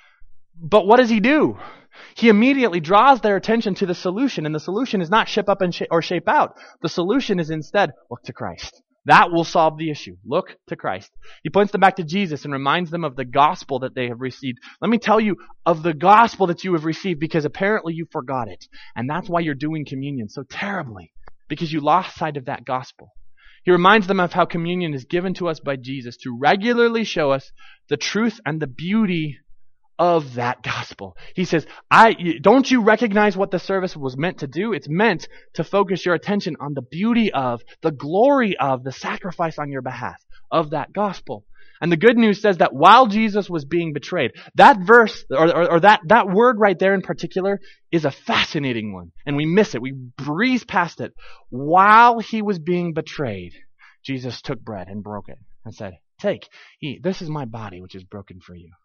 But what does he do? He immediately draws their attention to the solution, and the solution is not ship up and or shape out. The solution is instead, look to Christ. That will solve the issue. Look to Christ. He points them back to Jesus and reminds them of the gospel that they have received. Let me tell you of the gospel that you have received, because apparently you forgot it. And that's why you're doing communion so terribly, because you lost sight of that gospel. He reminds them of how communion is given to us by Jesus to regularly show us the truth and the beauty of that gospel. He says, don't you recognize what the service was meant to do? It's meant to focus your attention on the beauty of, the glory of, the sacrifice on your behalf of that gospel. And the good news says that while Jesus was being betrayed, that verse, or that word right there in particular, is a fascinating one. And we miss it. We breeze past it. While he was being betrayed, Jesus took bread and broke it and said, take, eat. This is my body, which is broken for you.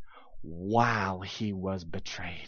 While he was betrayed.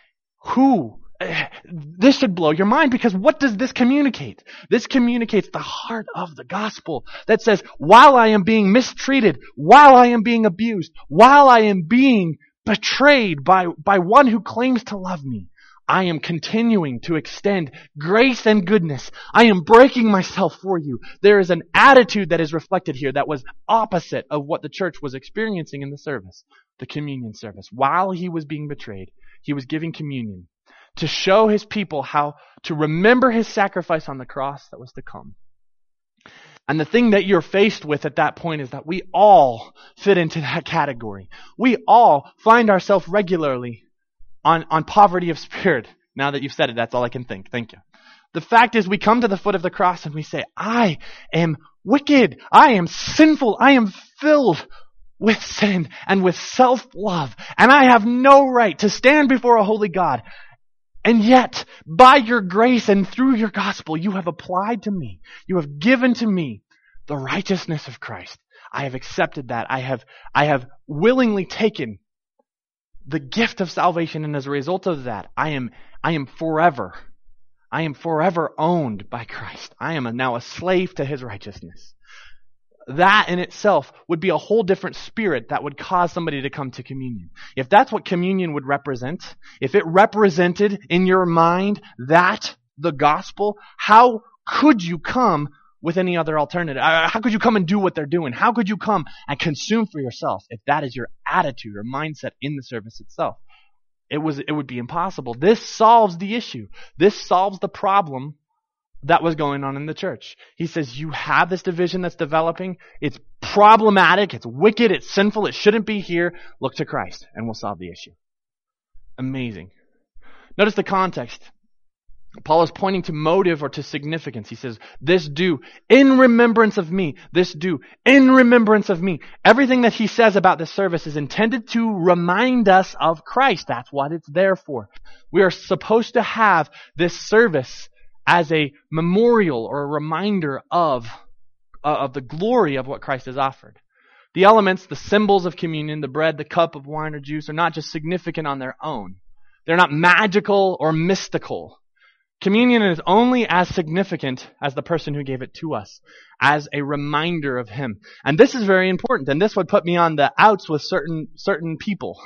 This should blow your mind, because what does this communicate? This communicates the heart of the gospel that says, while I am being mistreated, while I am being abused, while I am being betrayed by one who claims to love me, I am continuing to extend grace and goodness. I am breaking myself for you. There is an attitude that is reflected here that was opposite of what the church was experiencing in the service, the communion service. While he was being betrayed, he was giving communion to show his people how to remember his sacrifice on the cross that was to come. And the thing that you're faced with at that point is that we all fit into that category. We all find ourselves regularly on poverty of spirit. Now that you've said it, that's all I can think. Thank you. The fact is, we come to the foot of the cross and we say, I am wicked. I am sinful. I am filled with sin and with self-love. And I have no right to stand before a holy God. And yet, by your grace and through your gospel, you have applied to me. You have given to me the righteousness of Christ. I have accepted that. I have willingly taken the gift of salvation, and as a result of that, I am forever owned by Christ. I am now a slave to his righteousness. That in itself would be a whole different spirit that would cause somebody to come to communion. If that's what communion would represent, if it represented in your mind that the gospel, how could you come with any other alternative? How could you come and do what they're doing? How could you come and consume for yourself if that is your attitude or mindset in the service itself? It would be impossible. This solves the issue. This solves the problem that was going on in the church. He says, you have this division that's developing. It's problematic. It's wicked. It's sinful. It shouldn't be here. Look to Christ and we'll solve the issue. Amazing. Notice the context. Paul is pointing to motive or to significance. He says, this do in remembrance of me. This do in remembrance of me. Everything that he says about this service is intended to remind us of Christ. That's what it's there for. We are supposed to have this service as a memorial or a reminder of the glory of what Christ has offered. The elements, the symbols of communion, the bread, the cup of wine or juice, are not just significant on their own. They're not magical or mystical. Communion is only as significant as the person who gave it to us, as a reminder of him. And this is very important, and this would put me on the outs with certain people.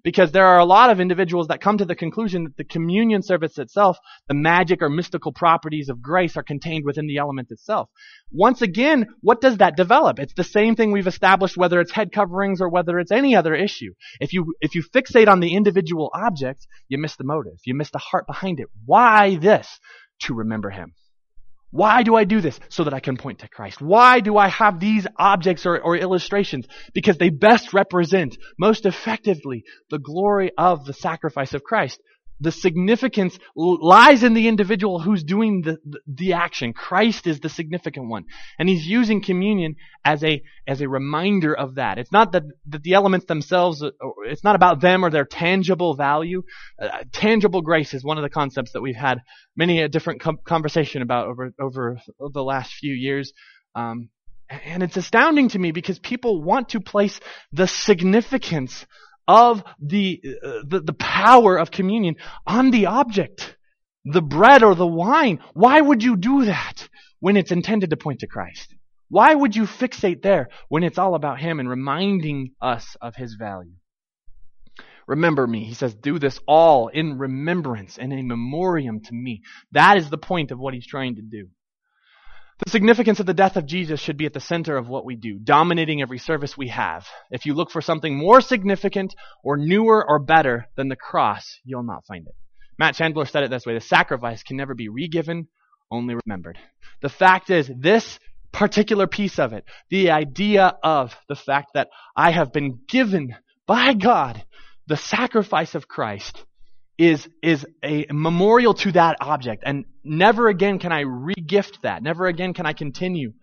Because there are a lot of individuals that come to the conclusion that the communion service itself, the magic or mystical properties of grace, are contained within the element itself. Once again, what does that develop? It's the same thing we've established, whether it's head coverings or whether it's any other issue. If you fixate on the individual object, you miss the motive. You miss the heart behind it. Why this? To remember Him. Why do I do this? So that I can point to Christ. Why do I have these objects or illustrations? Because they best represent, most effectively, the glory of the sacrifice of Christ. The significance lies in the individual who's doing the action. Christ is the significant one. And He's using communion as a reminder of that. It's not that the elements themselves, it's not about them or their tangible value. Tangible grace is one of the concepts that we've had many a different conversation about over the last few years. And it's astounding to me because people want to place the significance of the power of communion on the object, the bread or the wine. Why would you do that when it's intended to point to Christ? Why would you fixate there when it's all about Him and reminding us of His value? Remember me. He says, do this all in remembrance and in memoriam to me. That is the point of what He's trying to do. The significance of the death of Jesus should be at the center of what we do, dominating every service we have. If you look for something more significant or newer or better than the cross, you'll not find it. Matt Chandler said it this way: the sacrifice can never be re-given, only remembered. The fact is, this particular piece of it, the idea of the fact that I have been given by God the sacrifice of Christ, is a memorial to that object. And never again can I re-gift that. Never again can I continue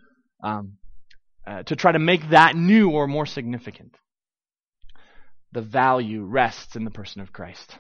to try to make that new or more significant. The value rests in the person of Christ.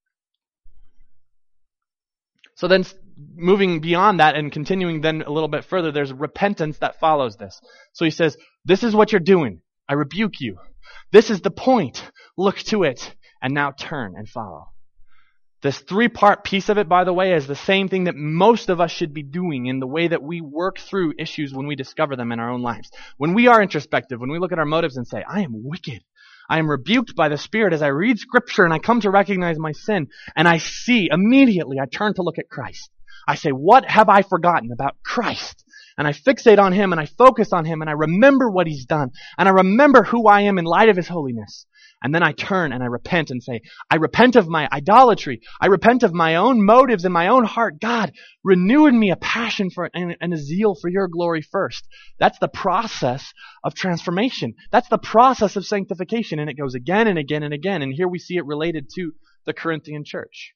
So then, moving beyond that and continuing then a little bit further, there's repentance that follows this. So he says, this is what you're doing. I rebuke you. This is the point. Look to it. And now turn and follow. This three-part piece of it, by the way, is the same thing that most of us should be doing in the way that we work through issues when we discover them in our own lives. When we are introspective, when we look at our motives and say, I am wicked. I am rebuked by the Spirit as I read Scripture and I come to recognize my sin, and I see immediately, I turn to look at Christ. I say, what have I forgotten about Christ? And I fixate on Him and I focus on Him and I remember what He's done and I remember who I am in light of His holiness. And then I turn and I repent and say, I repent of my idolatry. I repent of my own motives in my own heart. God, renew in me a passion for and a zeal for your glory first. That's the process of transformation. That's the process of sanctification. And it goes again and again and again. And here we see it related to the Corinthian church.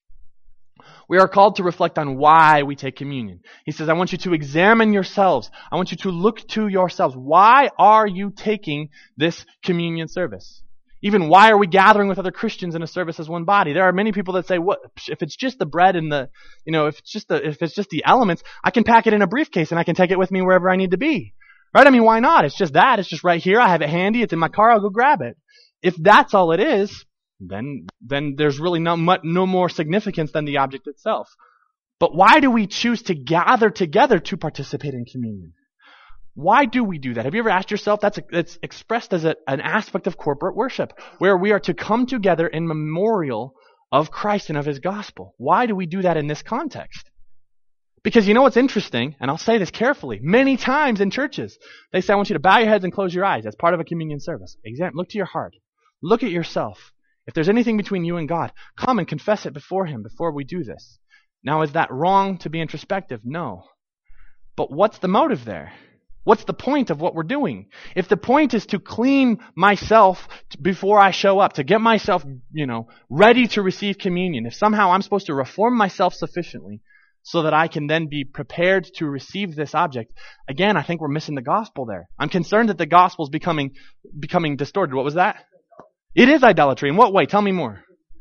We are called to reflect on why we take communion. He says, I want you to examine yourselves. I want you to look to yourselves. Why are you taking this communion service? Even why are we gathering with other Christians in a service as one body? There are many people that say, "What if it's just the bread and the, if it's just the elements? I can pack it in a briefcase and I can take it with me wherever I need to be, right? I mean, why not? It's just that. It's just right here. I have it handy. It's in my car. I'll go grab it. If that's all it is, then there's really no more significance than the object itself. But why do we choose to gather together to participate in communion? Why do we do that? Have you ever asked yourself? It's expressed as an aspect of corporate worship, where we are to come together in memorial of Christ and of His gospel. Why do we do that in this context? Because you know what's interesting, and I'll say this carefully, many times in churches, they say, I want you to bow your heads and close your eyes as part of a communion service. Look to your heart. Look at yourself. If there's anything between you and God, come and confess it before Him before we do this. Now, is that wrong to be introspective? No. But what's the motive there? What's the point of what we're doing? If the point is to clean myself before I show up, to get myself, ready to receive communion, if somehow I'm supposed to reform myself sufficiently so that I can then be prepared to receive this object, again, I think we're missing the gospel there. I'm concerned that the gospel's becoming distorted. What was that? It is idolatry. In what way? Tell me more.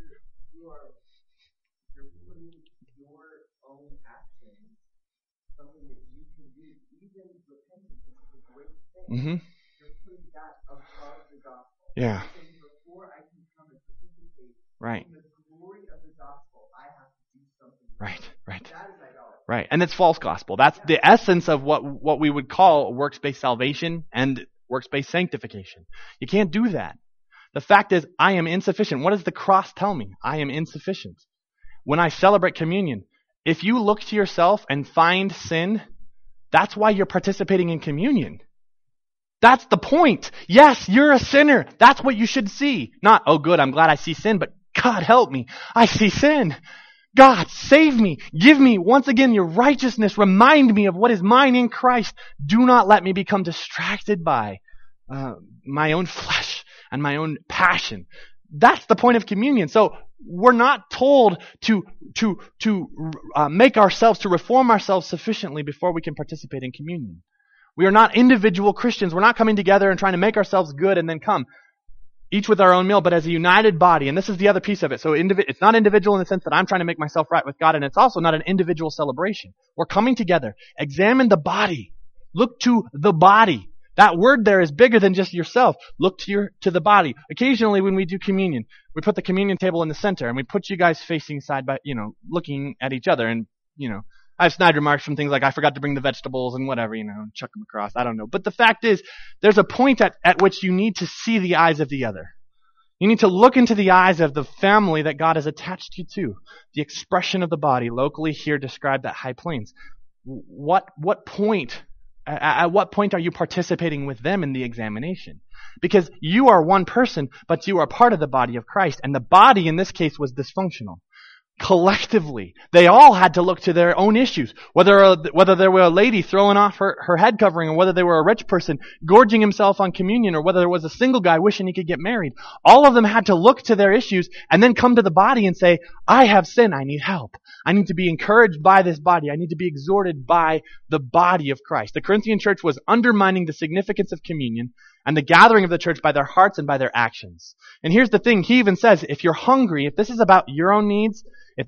Mm-hmm. You're putting that above the gospel. Yeah. Before I can come and participate in the glory of the gospel, I have to do something. Right. That is idolatry. Right. And it's false gospel. That's the essence of what we would call works-based salvation and works-based sanctification. You can't do that. The fact is, I am insufficient. What does the cross tell me? I am insufficient. When I celebrate communion, if you look to yourself and find sin, that's why you're participating in communion. That's the point. Yes, you're a sinner. That's what you should see. Not, oh good, I'm glad I see sin, but God help me. I see sin. God, save me. Give me, once again, your righteousness. Remind me of what is mine in Christ. Do not let me become distracted by my own flesh and my own passion. That's the point of communion. So we're not told to make ourselves, to reform ourselves sufficiently before we can participate in communion. We are not individual Christians. We're not coming together and trying to make ourselves good and then come, each with our own meal, but as a united body. And this is the other piece of it. So it's not individual in the sense that I'm trying to make myself right with God, and it's also not an individual celebration. We're coming together. Examine the body. Look to the body. That word there is bigger than just yourself. Look to the body. Occasionally when we do communion, we put the communion table in the center and we put you guys facing side by, looking at each other, and, I have snide remarks from things like, I forgot to bring the vegetables and whatever, chuck them across. I don't know. But the fact is, there's a point at which you need to see the eyes of the other. You need to look into the eyes of the family that God has attached you to. The expression of the body, locally here described at High Plains. At what point are you participating with them in the examination? Because you are one person, but you are part of the body of Christ. And the body in this case was dysfunctional. Collectively, they all had to look to their own issues. Whether there were a lady throwing off her head covering, or whether they were a rich person gorging himself on communion, or whether there was a single guy wishing he could get married. All of them had to look to their issues and then come to the body and say, I have sin, I need help. I need to be encouraged by this body. I need to be exhorted by the body of Christ. The Corinthian church was undermining the significance of communion and the gathering of the church by their hearts and by their actions. And here's the thing, he even says, if you're hungry, if this is about your own needs,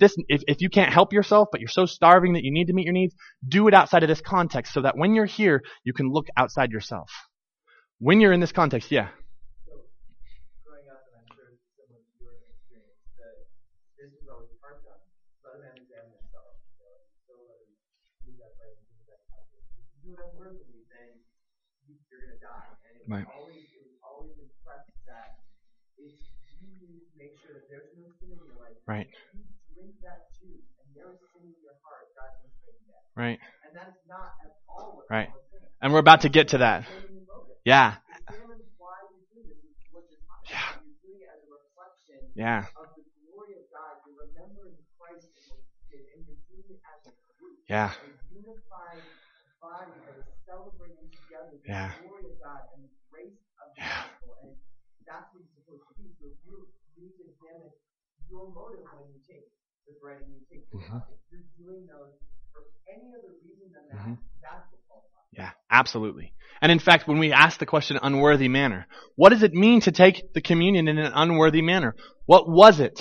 if you can't help yourself, but you're so starving that you need to meet your needs, do it outside of this context so that when you're here, you can look outside yourself. When you're in this context, yeah. So, growing up, and I'm sure it's similar to your experience, that this is always harped on. Let a man examine himself. So let him do that right and do that right. If you do it unworthily, then you're going to die. And it was always impressed that if you need to make sure that there's no sin in your life, right. Drink that juice, and there is sin in your heart, God will drink that. Right. And that is not at all what right. Paul is saying. And we're about to get to that. Yeah. Examine why you do this. This is what you're talking yeah. about. You're doing it as a reflection yeah. of the glory of God. You're remembering Christ and what He did, and you're doing it as a group. Yeah. A unified body that is celebrating together the yeah. glory of God and the grace of the gospel. And that's what it's supposed to be. So you need to examine your motive when you take the bread and you take the cup. If you're doing those for any other reason than that, that's what Paul's talking about. Yeah, absolutely. And in fact, when we ask the question, unworthy manner, what does it mean to take the communion in an unworthy manner? What was it?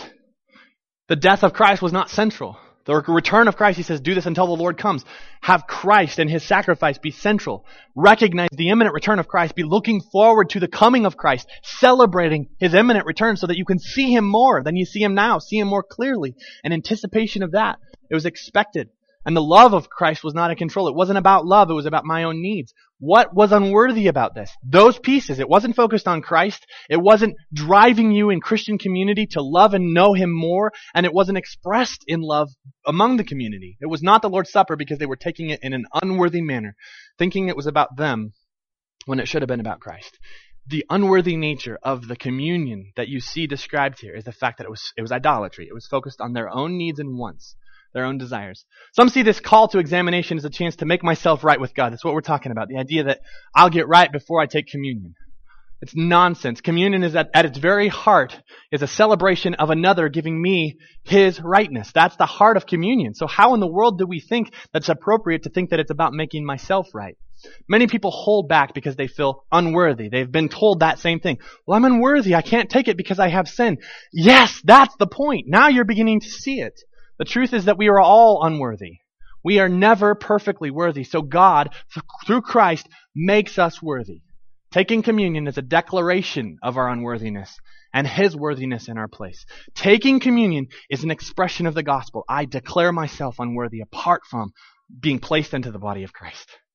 The death of Christ was not central. The return of Christ, he says, do this until the Lord comes. Have Christ and his sacrifice be central. Recognize the imminent return of Christ. Be looking forward to the coming of Christ. Celebrating his imminent return so that you can see him more than you see him now. See him more clearly. In anticipation of that, it was expected. And the love of Christ was not in control. It wasn't about love. It was about my own needs. What was unworthy about this? Those pieces. It wasn't focused on Christ. It wasn't driving you in Christian community to love and know him more. And it wasn't expressed in love among the community. It was not the Lord's Supper because they were taking it in an unworthy manner, thinking it was about them when it should have been about Christ. The unworthy nature of the communion that you see described here is the fact that it was idolatry. It was focused on their own needs and wants. Their own desires. Some see this call to examination as a chance to make myself right with God. That's what we're talking about. The idea that I'll get right before I take communion. It's nonsense. Communion is at its very heart is a celebration of another giving me his rightness. That's the heart of communion. So how in the world do we think that's appropriate to think that it's about making myself right? Many people hold back because they feel unworthy. They've been told that same thing. Well, I'm unworthy. I can't take it because I have sin. Yes, that's the point. Now you're beginning to see it. The truth is that we are all unworthy. We are never perfectly worthy. So God, through Christ, makes us worthy. Taking communion is a declaration of our unworthiness and his worthiness in our place. Taking communion is an expression of the gospel. I declare myself unworthy apart from being placed into the body of Christ.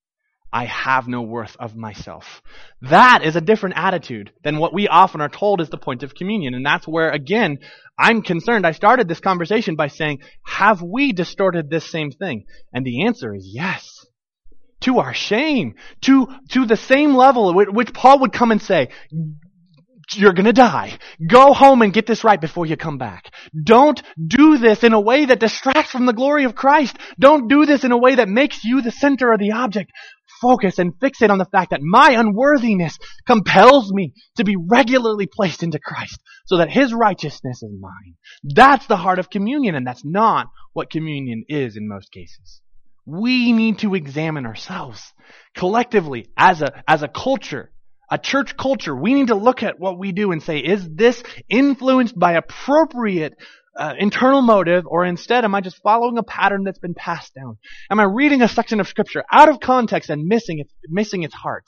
I have no worth of myself. That is a different attitude than what we often are told is the point of communion. And that's where, again, I'm concerned. I started this conversation by saying, have we distorted this same thing? And the answer is yes. To our shame. To the same level at which Paul would come and say, you're going to die. Go home and get this right before you come back. Don't do this in a way that distracts from the glory of Christ. Don't do this in a way that makes you the center of the object. Focus and fixate on the fact that my unworthiness compels me to be regularly placed into Christ so that His righteousness is mine. That's the heart of communion, and that's not what communion is in most cases. We need to examine ourselves collectively as a culture. A church culture, we need to look at what we do and say, is this influenced by appropriate internal motive, or instead am I just following a pattern that's been passed down? Am I reading a section of Scripture out of context and missing its heart?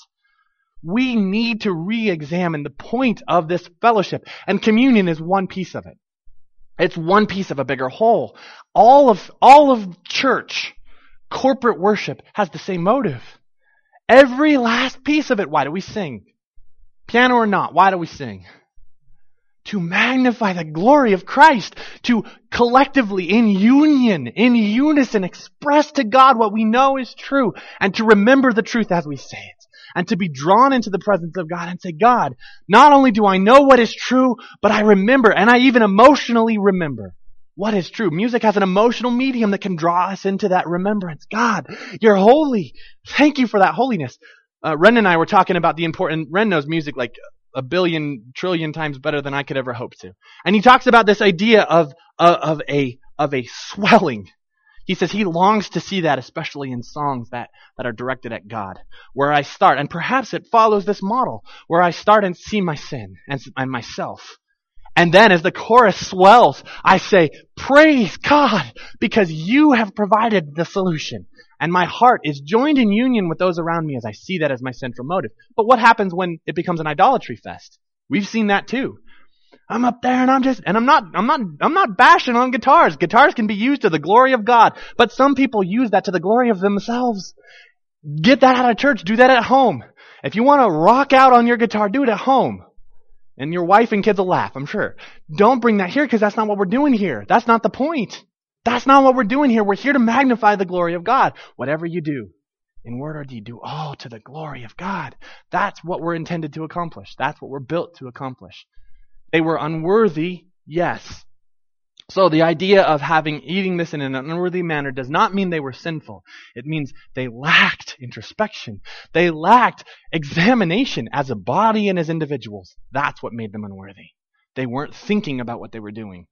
We need to re-examine the point of this fellowship, and communion is one piece of it. It's one piece of a bigger whole. All of church, corporate worship, has the same motive. Every last piece of it. Why do we sing? Piano or not, why do we sing? To magnify the glory of Christ. To collectively, in union, in unison, express to God what we know is true. And to remember the truth as we say it. And to be drawn into the presence of God and say, God, not only do I know what is true, but I remember, and I even emotionally remember what is true. Music has an emotional medium that can draw us into that remembrance. God, you're holy. Thank you for that holiness. Ren and I were talking about the important, Ren knows music like a billion, trillion times better than I could ever hope to. And he talks about this idea of a swelling. He says he longs to see that, especially in songs that are directed at God, where I start, and perhaps it follows this model, where I start and see my sin and myself. And then as the chorus swells, I say, praise God, because you have provided the solution. And my heart is joined in union with those around me as I see that as my central motive. But what happens when it becomes an idolatry fest? We've seen that too. I'm up there and I'm not bashing on guitars. Guitars can be used to the glory of God, but some people use that to the glory of themselves. Get that out of church. Do that at home. If you want to rock out on your guitar, do it at home. And your wife and kids will laugh, I'm sure. Don't bring that here because that's not what we're doing here. That's not the point. That's not what we're doing here. We're here to magnify the glory of God. Whatever you do, in word or deed, do all to the glory of God. That's what we're intended to accomplish. That's what we're built to accomplish. They were unworthy, yes. So the idea of eating this in an unworthy manner does not mean they were sinful. It means they lacked introspection. They lacked examination as a body and as individuals. That's what made them unworthy. They weren't thinking about what they were doing.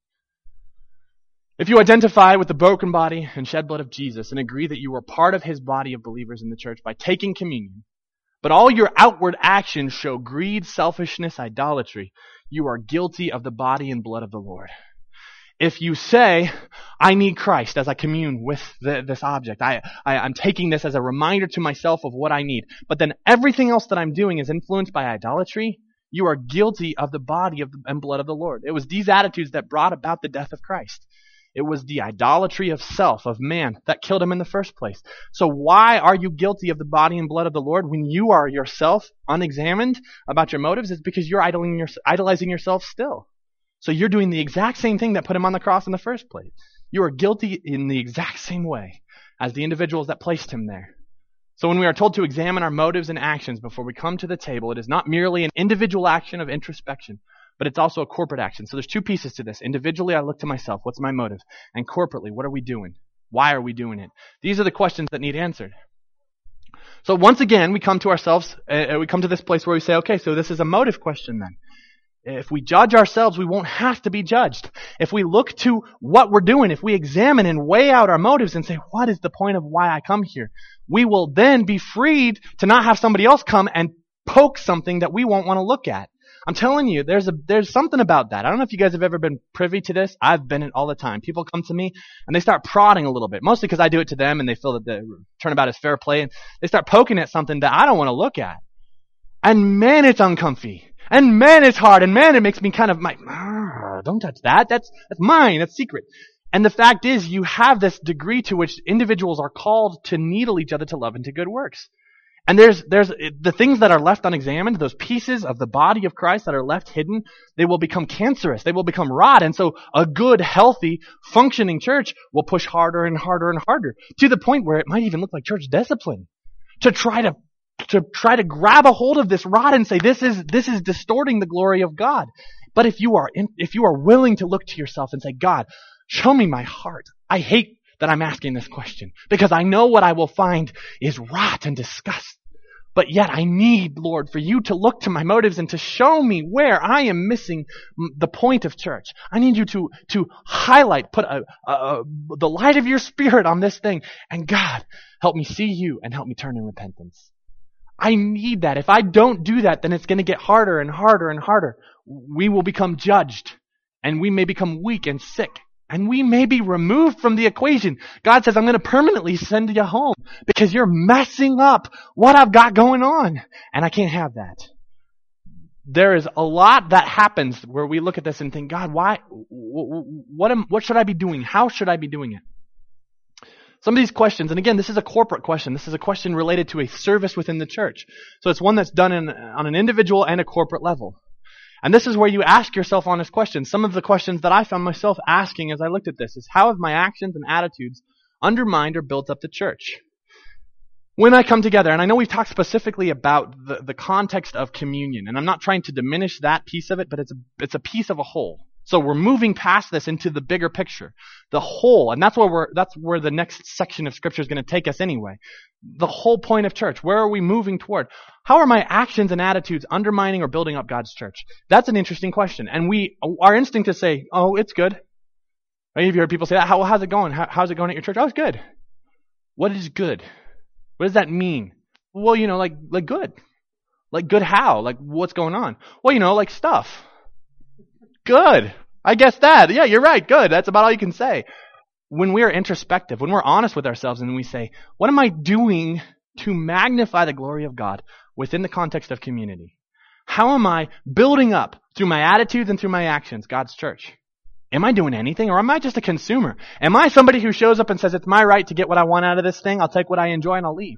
If you identify with the broken body and shed blood of Jesus and agree that you are part of His body of believers in the church by taking communion, but all your outward actions show greed, selfishness, idolatry, you are guilty of the body and blood of the Lord. If you say, I need Christ as I commune with this object, I'm taking this as a reminder to myself of what I need, but then everything else that I'm doing is influenced by idolatry, you are guilty of the body and blood of the Lord. It was these attitudes that brought about the death of Christ. It was the idolatry of self, of man, that killed Him in the first place. So why are you guilty of the body and blood of the Lord when you are yourself unexamined about your motives? It's because you're idolizing yourself still. So you're doing the exact same thing that put Him on the cross in the first place. You are guilty in the exact same way as the individuals that placed Him there. So when we are told to examine our motives and actions before we come to the table, it is not merely an individual action of introspection, but it's also a corporate action. So there's two pieces to this. Individually, I look to myself. What's my motive? And corporately, what are we doing? Why are we doing it? These are the questions that need answered. So once again, we come to ourselves, we come to this place where we say, okay, so this is a motive question then. If we judge ourselves, we won't have to be judged. If we look to what we're doing, if we examine and weigh out our motives and say, what is the point of why I come here? We will then be freed to not have somebody else come and poke something that we won't want to look at. I'm telling you, there's something about that. I don't know if you guys have ever been privy to this. I've been it all the time. People come to me and they start prodding a little bit, mostly because I do it to them and they feel that the turnabout is fair play, and they start poking at something that I don't want to look at. And man, it's uncomfy. And man, it's hard. And man, it makes me kind of like, don't touch that. That's mine. That's secret. And the fact is, you have this degree to which individuals are called to needle each other to love and to good works. And there's the things that are left unexamined, those pieces of the body of Christ that are left hidden, they will become cancerous. They will become rot. And so a good, healthy, functioning church will push harder and harder and harder to the point where it might even look like church discipline to try to grab a hold of this rod and say, this is distorting the glory of God. But if you are willing to look to yourself and say, God, show me my heart. I hate that I'm asking this question because I know what I will find is rot and disgust. But yet I need, Lord, for you to look to my motives and to show me where I am missing the point of church. I need you to highlight, put the light of your Spirit on this thing. And God, help me see you and help me turn in repentance. I need that. If I don't do that, then it's going to get harder and harder and harder. We will become judged, and we may become weak and sick, and we may be removed from the equation. God says, I'm going to permanently send you home because you're messing up what I've got going on, and I can't have that. There is a lot that happens where we look at this and think, God, why? What should I be doing? How should I be doing it? Some of these questions, and again, this is a corporate question. This is a question related to a service within the church. So it's one that's done on an individual and a corporate level. And this is where you ask yourself honest questions. Some of the questions that I found myself asking as I looked at this is, how have my actions and attitudes undermined or built up the church? When I come together, and I know we've talked specifically about the context of communion, and I'm not trying to diminish that piece of it, but it's a piece of a whole. So we're moving past this into the bigger picture, the whole, and that's where the next section of Scripture is going to take us anyway. The whole point of church. Where are we moving toward? How are my actions and attitudes undermining or building up God's church? That's an interesting question, and our instinct is to say, "Oh, it's good." Right? Have you heard people say that? How's it going? How's it going at your church? Oh, it's good. What is good? What does that mean? Well, like good. Like good how? Like what's going on? Well, like stuff. Good. I guess that. Yeah, you're right. Good. That's about all you can say. When we are introspective, when we're honest with ourselves and we say, what am I doing to magnify the glory of God within the context of community? How am I building up through my attitudes and through my actions God's church? Am I doing anything, or am I just a consumer? Am I somebody who shows up and says, it's my right to get what I want out of this thing, I'll take what I enjoy and I'll leave?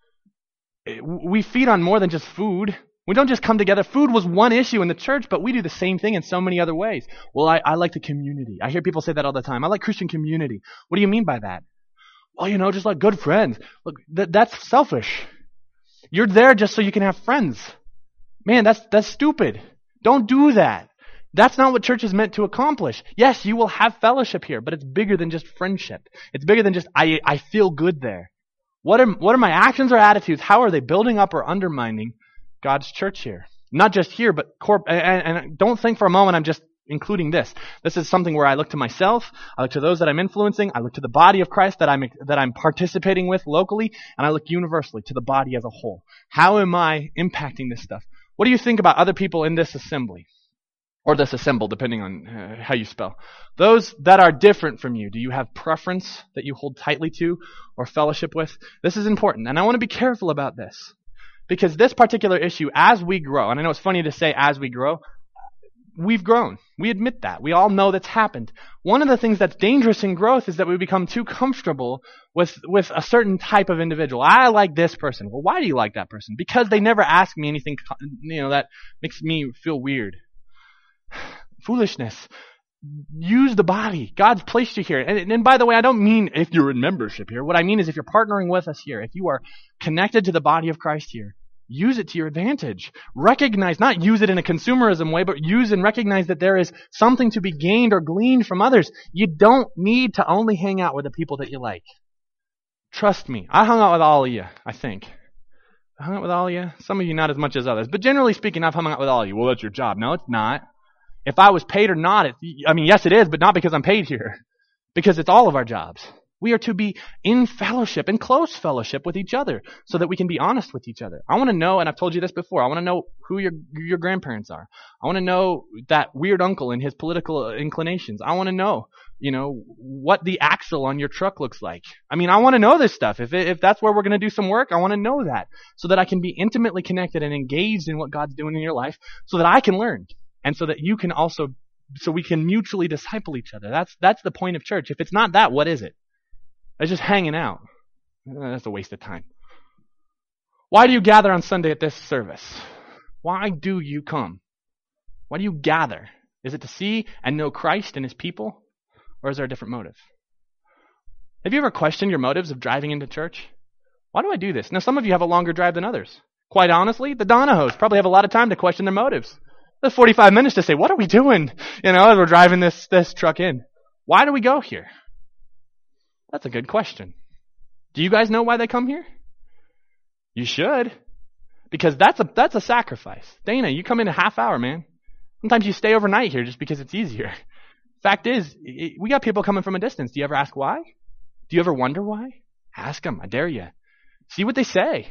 We feed on more than just food. We don't just come together. Food was one issue in the church, but we do the same thing in so many other ways. Well, I like the community. I hear people say that all the time. I like Christian community. What do you mean by that? Well, just like good friends. Look, that's selfish. You're there just so you can have friends. Man, that's stupid. Don't do that. That's not what church is meant to accomplish. Yes, you will have fellowship here, but it's bigger than just friendship. It's bigger than just, I feel good there. What are my actions or attitudes? How are they building up or undermining God's church here? Not just here, but and don't think for a moment I'm just including this. This is something where I look to myself, I look to those that I'm influencing, I look to the body of Christ that I'm participating with locally, and I look universally to the body as a whole. How am I impacting this stuff? What do you think about other people in this assembly? Or this assemble, depending on how you spell. Those that are different from you, do you have preference that you hold tightly to or fellowship with? This is important, and I want to be careful about this. Because this particular issue, as we grow, and I know it's funny to say as we grow, we've grown. We admit that. We all know that's happened. One of the things that's dangerous in growth is that we become too comfortable with a certain type of individual. I like this person. Well, why do you like that person? Because they never ask me anything, that makes me feel weird. Foolishness. Use the body. God's placed you here. And by the way, I don't mean if you're in membership here. What I mean is if you're partnering with us here, if you are connected to the body of Christ here, use it to your advantage. Recognize, not use it in a consumerism way, but use and recognize that there is something to be gained or gleaned from others. You don't need to only hang out with the people that you like. Trust me. I hung out with all of you, I think. I hung out with all of you. Some of you not as much as others. But generally speaking, I've hung out with all of you. Well, that's your job. No, it's not. If I was paid or not, yes it is, but not because I'm paid here. Because it's all of our jobs. We are to be in fellowship, in close fellowship with each other, so that we can be honest with each other. I want to know, and I've told you this before, I want to know who your grandparents are. I want to know that weird uncle and his political inclinations. I want to know, what the axle on your truck looks like. I want to know this stuff. If that's where we're going to do some work, I want to know that, so that I can be intimately connected and engaged in what God's doing in your life, so that I can learn. And so that you can also, so we can mutually disciple each other. That's the point of church. If it's not that, what is it? It's just hanging out. That's a waste of time. Why do you gather on Sunday at this service? Why do you come? Why do you gather? Is it to see and know Christ and his people? Or is there a different motive? Have you ever questioned your motives of driving into church? Why do I do this? Now, some of you have a longer drive than others. Quite honestly, the Donahos probably have a lot of time to question their motives. There's 45 minutes to say, what are we doing? As we're driving this truck in. Why do we go here? That's a good question. Do you guys know why they come here? You should. Because that's a sacrifice. Dana, you come in a half hour, man. Sometimes you stay overnight here just because it's easier. Fact is, we got people coming from a distance. Do you ever ask why? Do you ever wonder why? Ask them. I dare you. See what they say.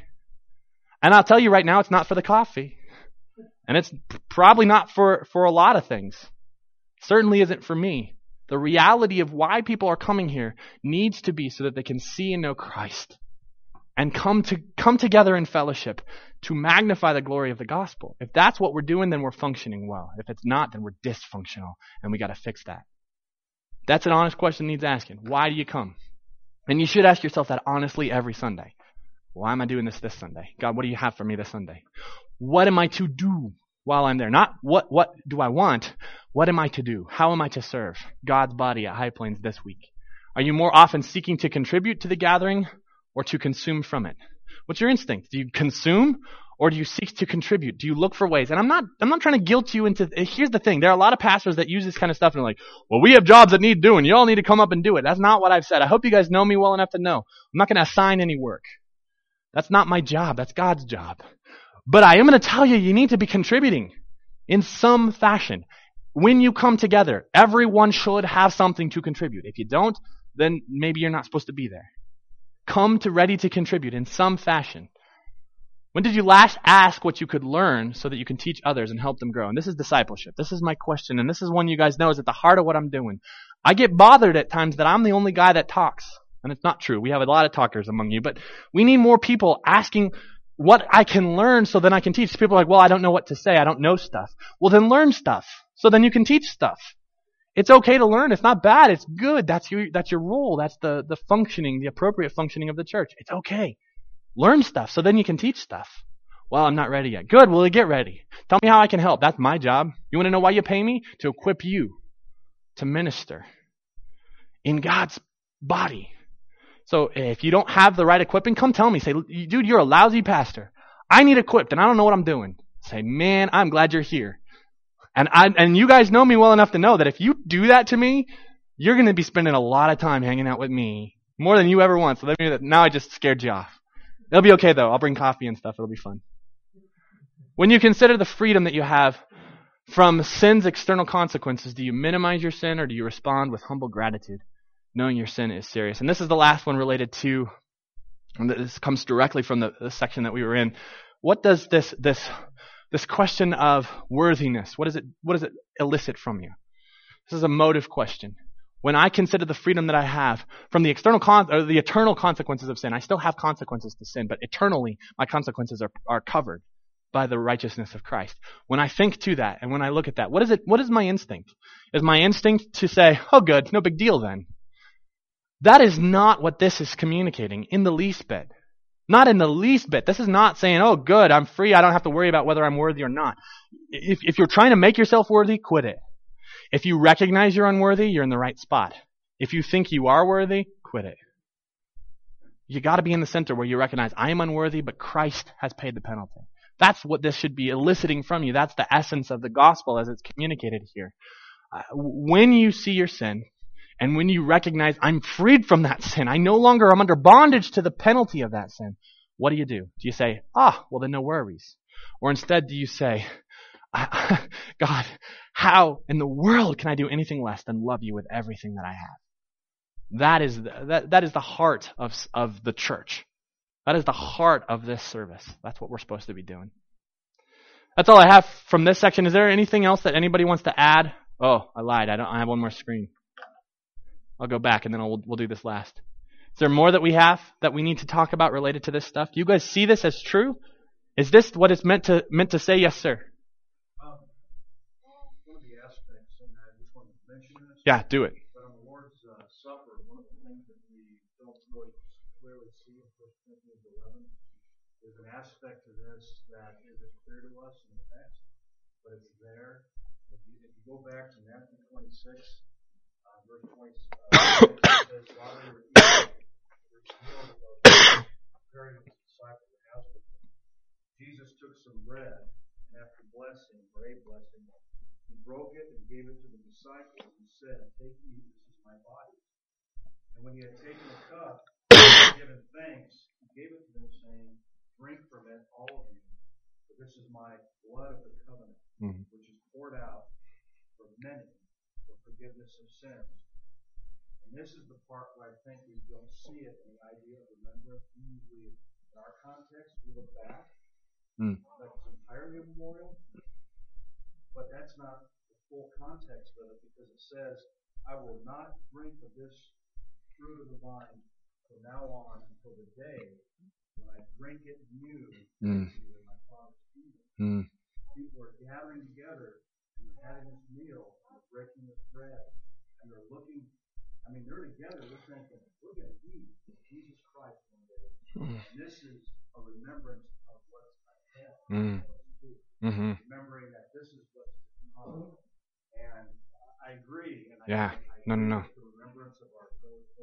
And I'll tell you right now, it's not for the coffee. And it's probably not for a lot of things. Certainly isn't for me. The reality of why people are coming here needs to be so that they can see and know Christ and come together in fellowship to magnify the glory of the gospel. If that's what we're doing, then we're functioning well. If it's not, then we're dysfunctional, and we got to fix that. That's an honest question that needs asking. Why do you come? And you should ask yourself that honestly every Sunday. Why am I doing this Sunday? God, what do you have for me this Sunday? What am I to do while I'm there? Not what do I want? What am I to do? How am I to serve God's body at High Plains this week? Are you more often seeking to contribute to the gathering or to consume from it? What's your instinct? Do you consume or do you seek to contribute? Do you look for ways? And I'm not trying to guilt you into. Here's the thing: there are a lot of pastors that use this kind of stuff and they're like, "Well, we have jobs that need doing. You all need to come up and do it." That's not what I've said. I hope you guys know me well enough to know I'm not going to assign any work. That's not my job. That's God's job. But I am going to tell you, you need to be contributing in some fashion. When you come together, everyone should have something to contribute. If you don't, then maybe you're not supposed to be there. Come ready to contribute in some fashion. When did you last ask what you could learn so that you can teach others and help them grow? And this is discipleship. This is my question, and this is one you guys know is at the heart of what I'm doing. I get bothered at times that I'm the only guy that talks. And it's not true. We have a lot of talkers among you, but we need more people asking what I can learn so then I can teach. People are like, well, I don't know what to say. I don't know stuff. Well, then learn stuff so then you can teach stuff. It's okay to learn. It's not bad. It's good. That's your role. That's the functioning, the appropriate functioning of the church. It's okay. Learn stuff so then you can teach stuff. Well, I'm not ready yet. Good. Well, get ready. Tell me how I can help. That's my job. You want to know why you pay me? To equip you to minister in God's body. So if you don't have the right equipping, come tell me. Say, dude, you're a lousy pastor. I need equipped and I don't know what I'm doing. Say, man, I'm glad you're here. And you guys know me well enough to know that if you do that to me, you're going to be spending a lot of time hanging out with me. More than you ever want. So now I just scared you off. It'll be okay though. I'll bring coffee and stuff. It'll be fun. When you consider the freedom that you have from sin's external consequences, do you minimize your sin or do you respond with humble gratitude, knowing your sin is serious? And this is the last one related to, and this comes directly from the section that we were in. What does this question of worthiness, what does it elicit from you? This is a motive question. When I consider the freedom that I have from the the eternal consequences of sin, I still have consequences to sin, but eternally my consequences are covered by the righteousness of Christ. When I think to that and when I look at that, what is my instinct? Is my instinct to say, oh good, no big deal then? That is not what this is communicating in the least bit. Not in the least bit. This is not saying, oh good, I'm free, I don't have to worry about whether I'm worthy or not. If you're trying to make yourself worthy, quit it. If you recognize you're unworthy, you're in the right spot. If you think you are worthy, quit it. You got to be in the center where you recognize I am unworthy, but Christ has paid the penalty. That's what this should be eliciting from you. That's the essence of the gospel as it's communicated here. When you see your sin, and when you recognize I'm freed from that sin, I no longer am under bondage to the penalty of that sin, what do? Do you say, well then no worries? Or instead do you say, God, how in the world can I do anything less than love you with everything that I have? That is the heart of the church. That is the heart of this service. That's what we're supposed to be doing. That's all I have from this section. Is there anything else that anybody wants to add? Oh, I lied. I have one more screen. I'll go back and then we'll do this last. Is there more that we have that we need to talk about related to this stuff? Do you guys see this as true? Is this what it's meant to say? Yes, sir. One of the aspects, and I just wanted to mention this. Yeah, do it. But on the Lord's Supper, one of the things that we don't really clearly see in 1 Corinthians 11 there's an aspect to this that isn't clear to us in the text, but it's there. If you go back to Matthew 26, verse 20, it says, while they were eating, there's meal of preparing of the disciples the house with them. Jesus took some bread, and after blessing, or a blessing, he broke it and gave it to the disciples and said, take, eat, this is my body. And when he had taken a cup, and given thanks, he gave it to them, saying, drink from it, all of you, for this is my blood of the covenant, which is poured out for many for forgiveness of sins. And this is the part where I think we don't see it in the idea of remembrance. Usually, in our context, we look back. That's entirely a memorial. But that's not the full context of it, because it says, I will not drink of this fruit of the vine from now on until the day when I drink it new in my Father's kingdom. People are gathering together and they're having this meal and they're breaking this bread and they're looking. I mean, they're together. They're thinking, we're going to eat Jesus Christ one day. And this is a remembrance of what's ahead. Remembering that this is what's to come. And I agree. And I agree with the remembrance of our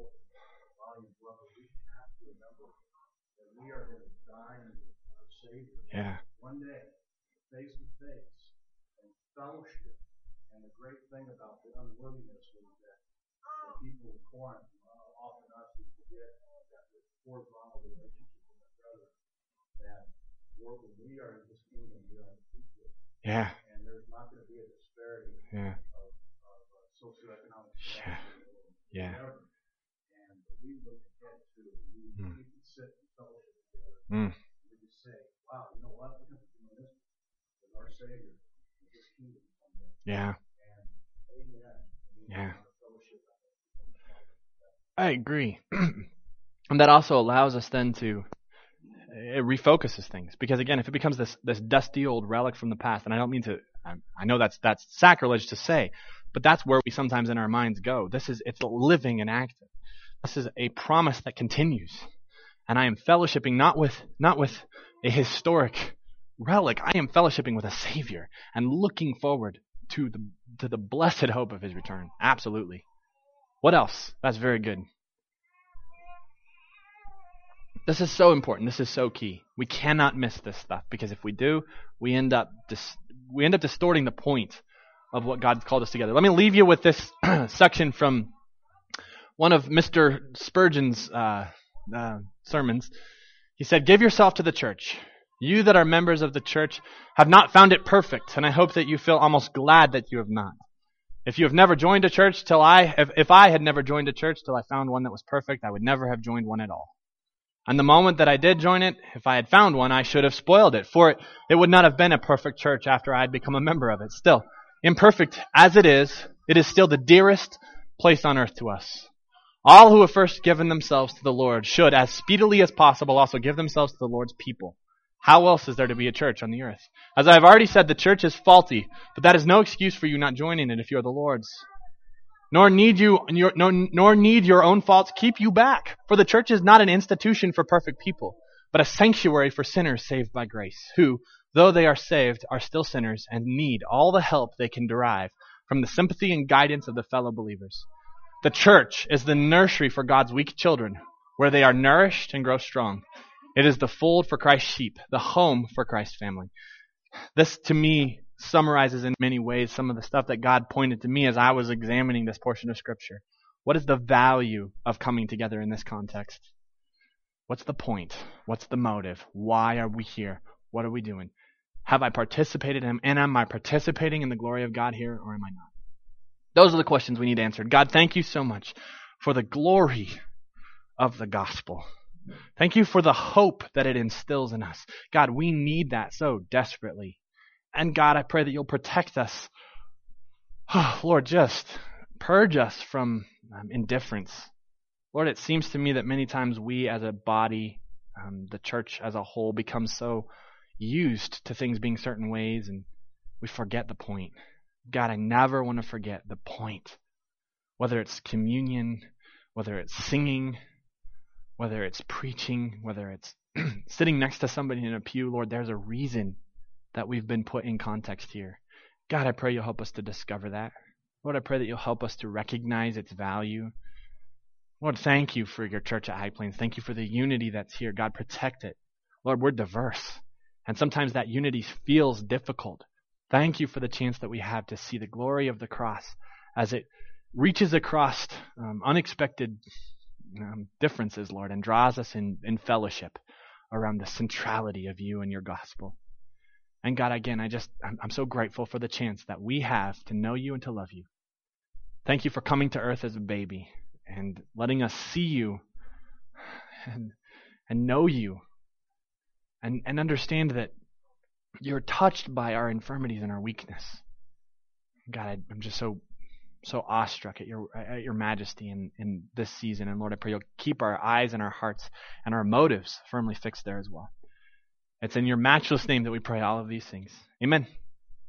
volume brother. We have to remember that we are going to die with our Savior one day, face to face, and fellowship. And the great thing about the unworthiness was that the people in Corinth, often us, we forget that this horizontal relationship with our brother, that when we are in His kingdom, we are in His kingdom. Yeah. And there's not going to be a disparity of socioeconomic status whatever. And we look ahead to we can sit and fellowship together. And we just say, wow, you know what? We're going to be doing this with our Savior in His kingdom someday. Yeah. And amen. Yeah. I agree. And that also allows us then to, it refocuses things. Because again, if it becomes this dusty old relic from the past, and I don't mean to, I know that's sacrilege to say, but that's where we sometimes in our minds go. It's living and active. This is a promise that continues. And I am fellowshipping not with a historic relic. I am fellowshipping with a Savior and looking forward to the blessed hope of His return. Absolutely. What else? That's very good. This is so important. This is so key. We cannot miss this stuff, because if we do, we end up distorting the point of what God's called us together. Let me leave you with this section from one of Mr. Spurgeon's sermons. He said, "Give yourself to the church. You that are members of the church have not found it perfect, and I hope that you feel almost glad that you have not. If you have never joined a church if I had never joined a church till I found one that was perfect, I would never have joined one at all. And the moment that I did join it, if I had found one, I should have spoiled it, for it would not have been a perfect church after I had become a member of it. Still, imperfect as it is still the dearest place on earth to us. All who have first given themselves to the Lord should, as speedily as possible, also give themselves to the Lord's people. How else is there to be a church on the earth? As I have already said, the church is faulty, but that is no excuse for you not joining it if you are the Lord's. Nor need your own faults keep you back. For the church is not an institution for perfect people, but a sanctuary for sinners saved by grace, who, though they are saved, are still sinners and need all the help they can derive from the sympathy and guidance of the fellow believers. The church is the nursery for God's weak children, where they are nourished and grow strong. It is the fold for Christ's sheep, the home for Christ's family." This, to me, summarizes in many ways some of the stuff that God pointed to me as I was examining this portion of Scripture. What is the value of coming together in this context? What's the point? What's the motive? Why are we here? What are we doing? Have I participated in Him? And am I participating in the glory of God here, or am I not? Those are the questions we need answered. God, thank you so much for the glory of the gospel. Thank you for the hope that it instills in us. God, we need that so desperately. And God, I pray that you'll protect us. Oh, Lord, just purge us from indifference. Lord, it seems to me that many times we as a body, the church as a whole, become so used to things being certain ways and we forget the point. God, I never want to forget the point. Whether it's communion, whether it's singing, whether it's preaching, whether it's sitting next to somebody in a pew, Lord, there's a reason that we've been put in context here. God, I pray you'll help us to discover that. Lord, I pray that you'll help us to recognize its value. Lord, thank you for your church at High Plains. Thank you for the unity that's here. God, protect it. Lord, we're diverse, and sometimes that unity feels difficult. Thank you for the chance that we have to see the glory of the cross as it reaches across unexpected differences, Lord, and draws us in fellowship around the centrality of you and your gospel. And God, again, I'm so grateful for the chance that we have to know you and to love you. Thank you for coming to earth as a baby and letting us see you and know you and understand that you're touched by our infirmities and our weakness. God, I'm just so awestruck at your majesty in this season. And Lord, I pray you'll keep our eyes and our hearts and our motives firmly fixed there as well. It's in your matchless name that we pray all of these things. Amen.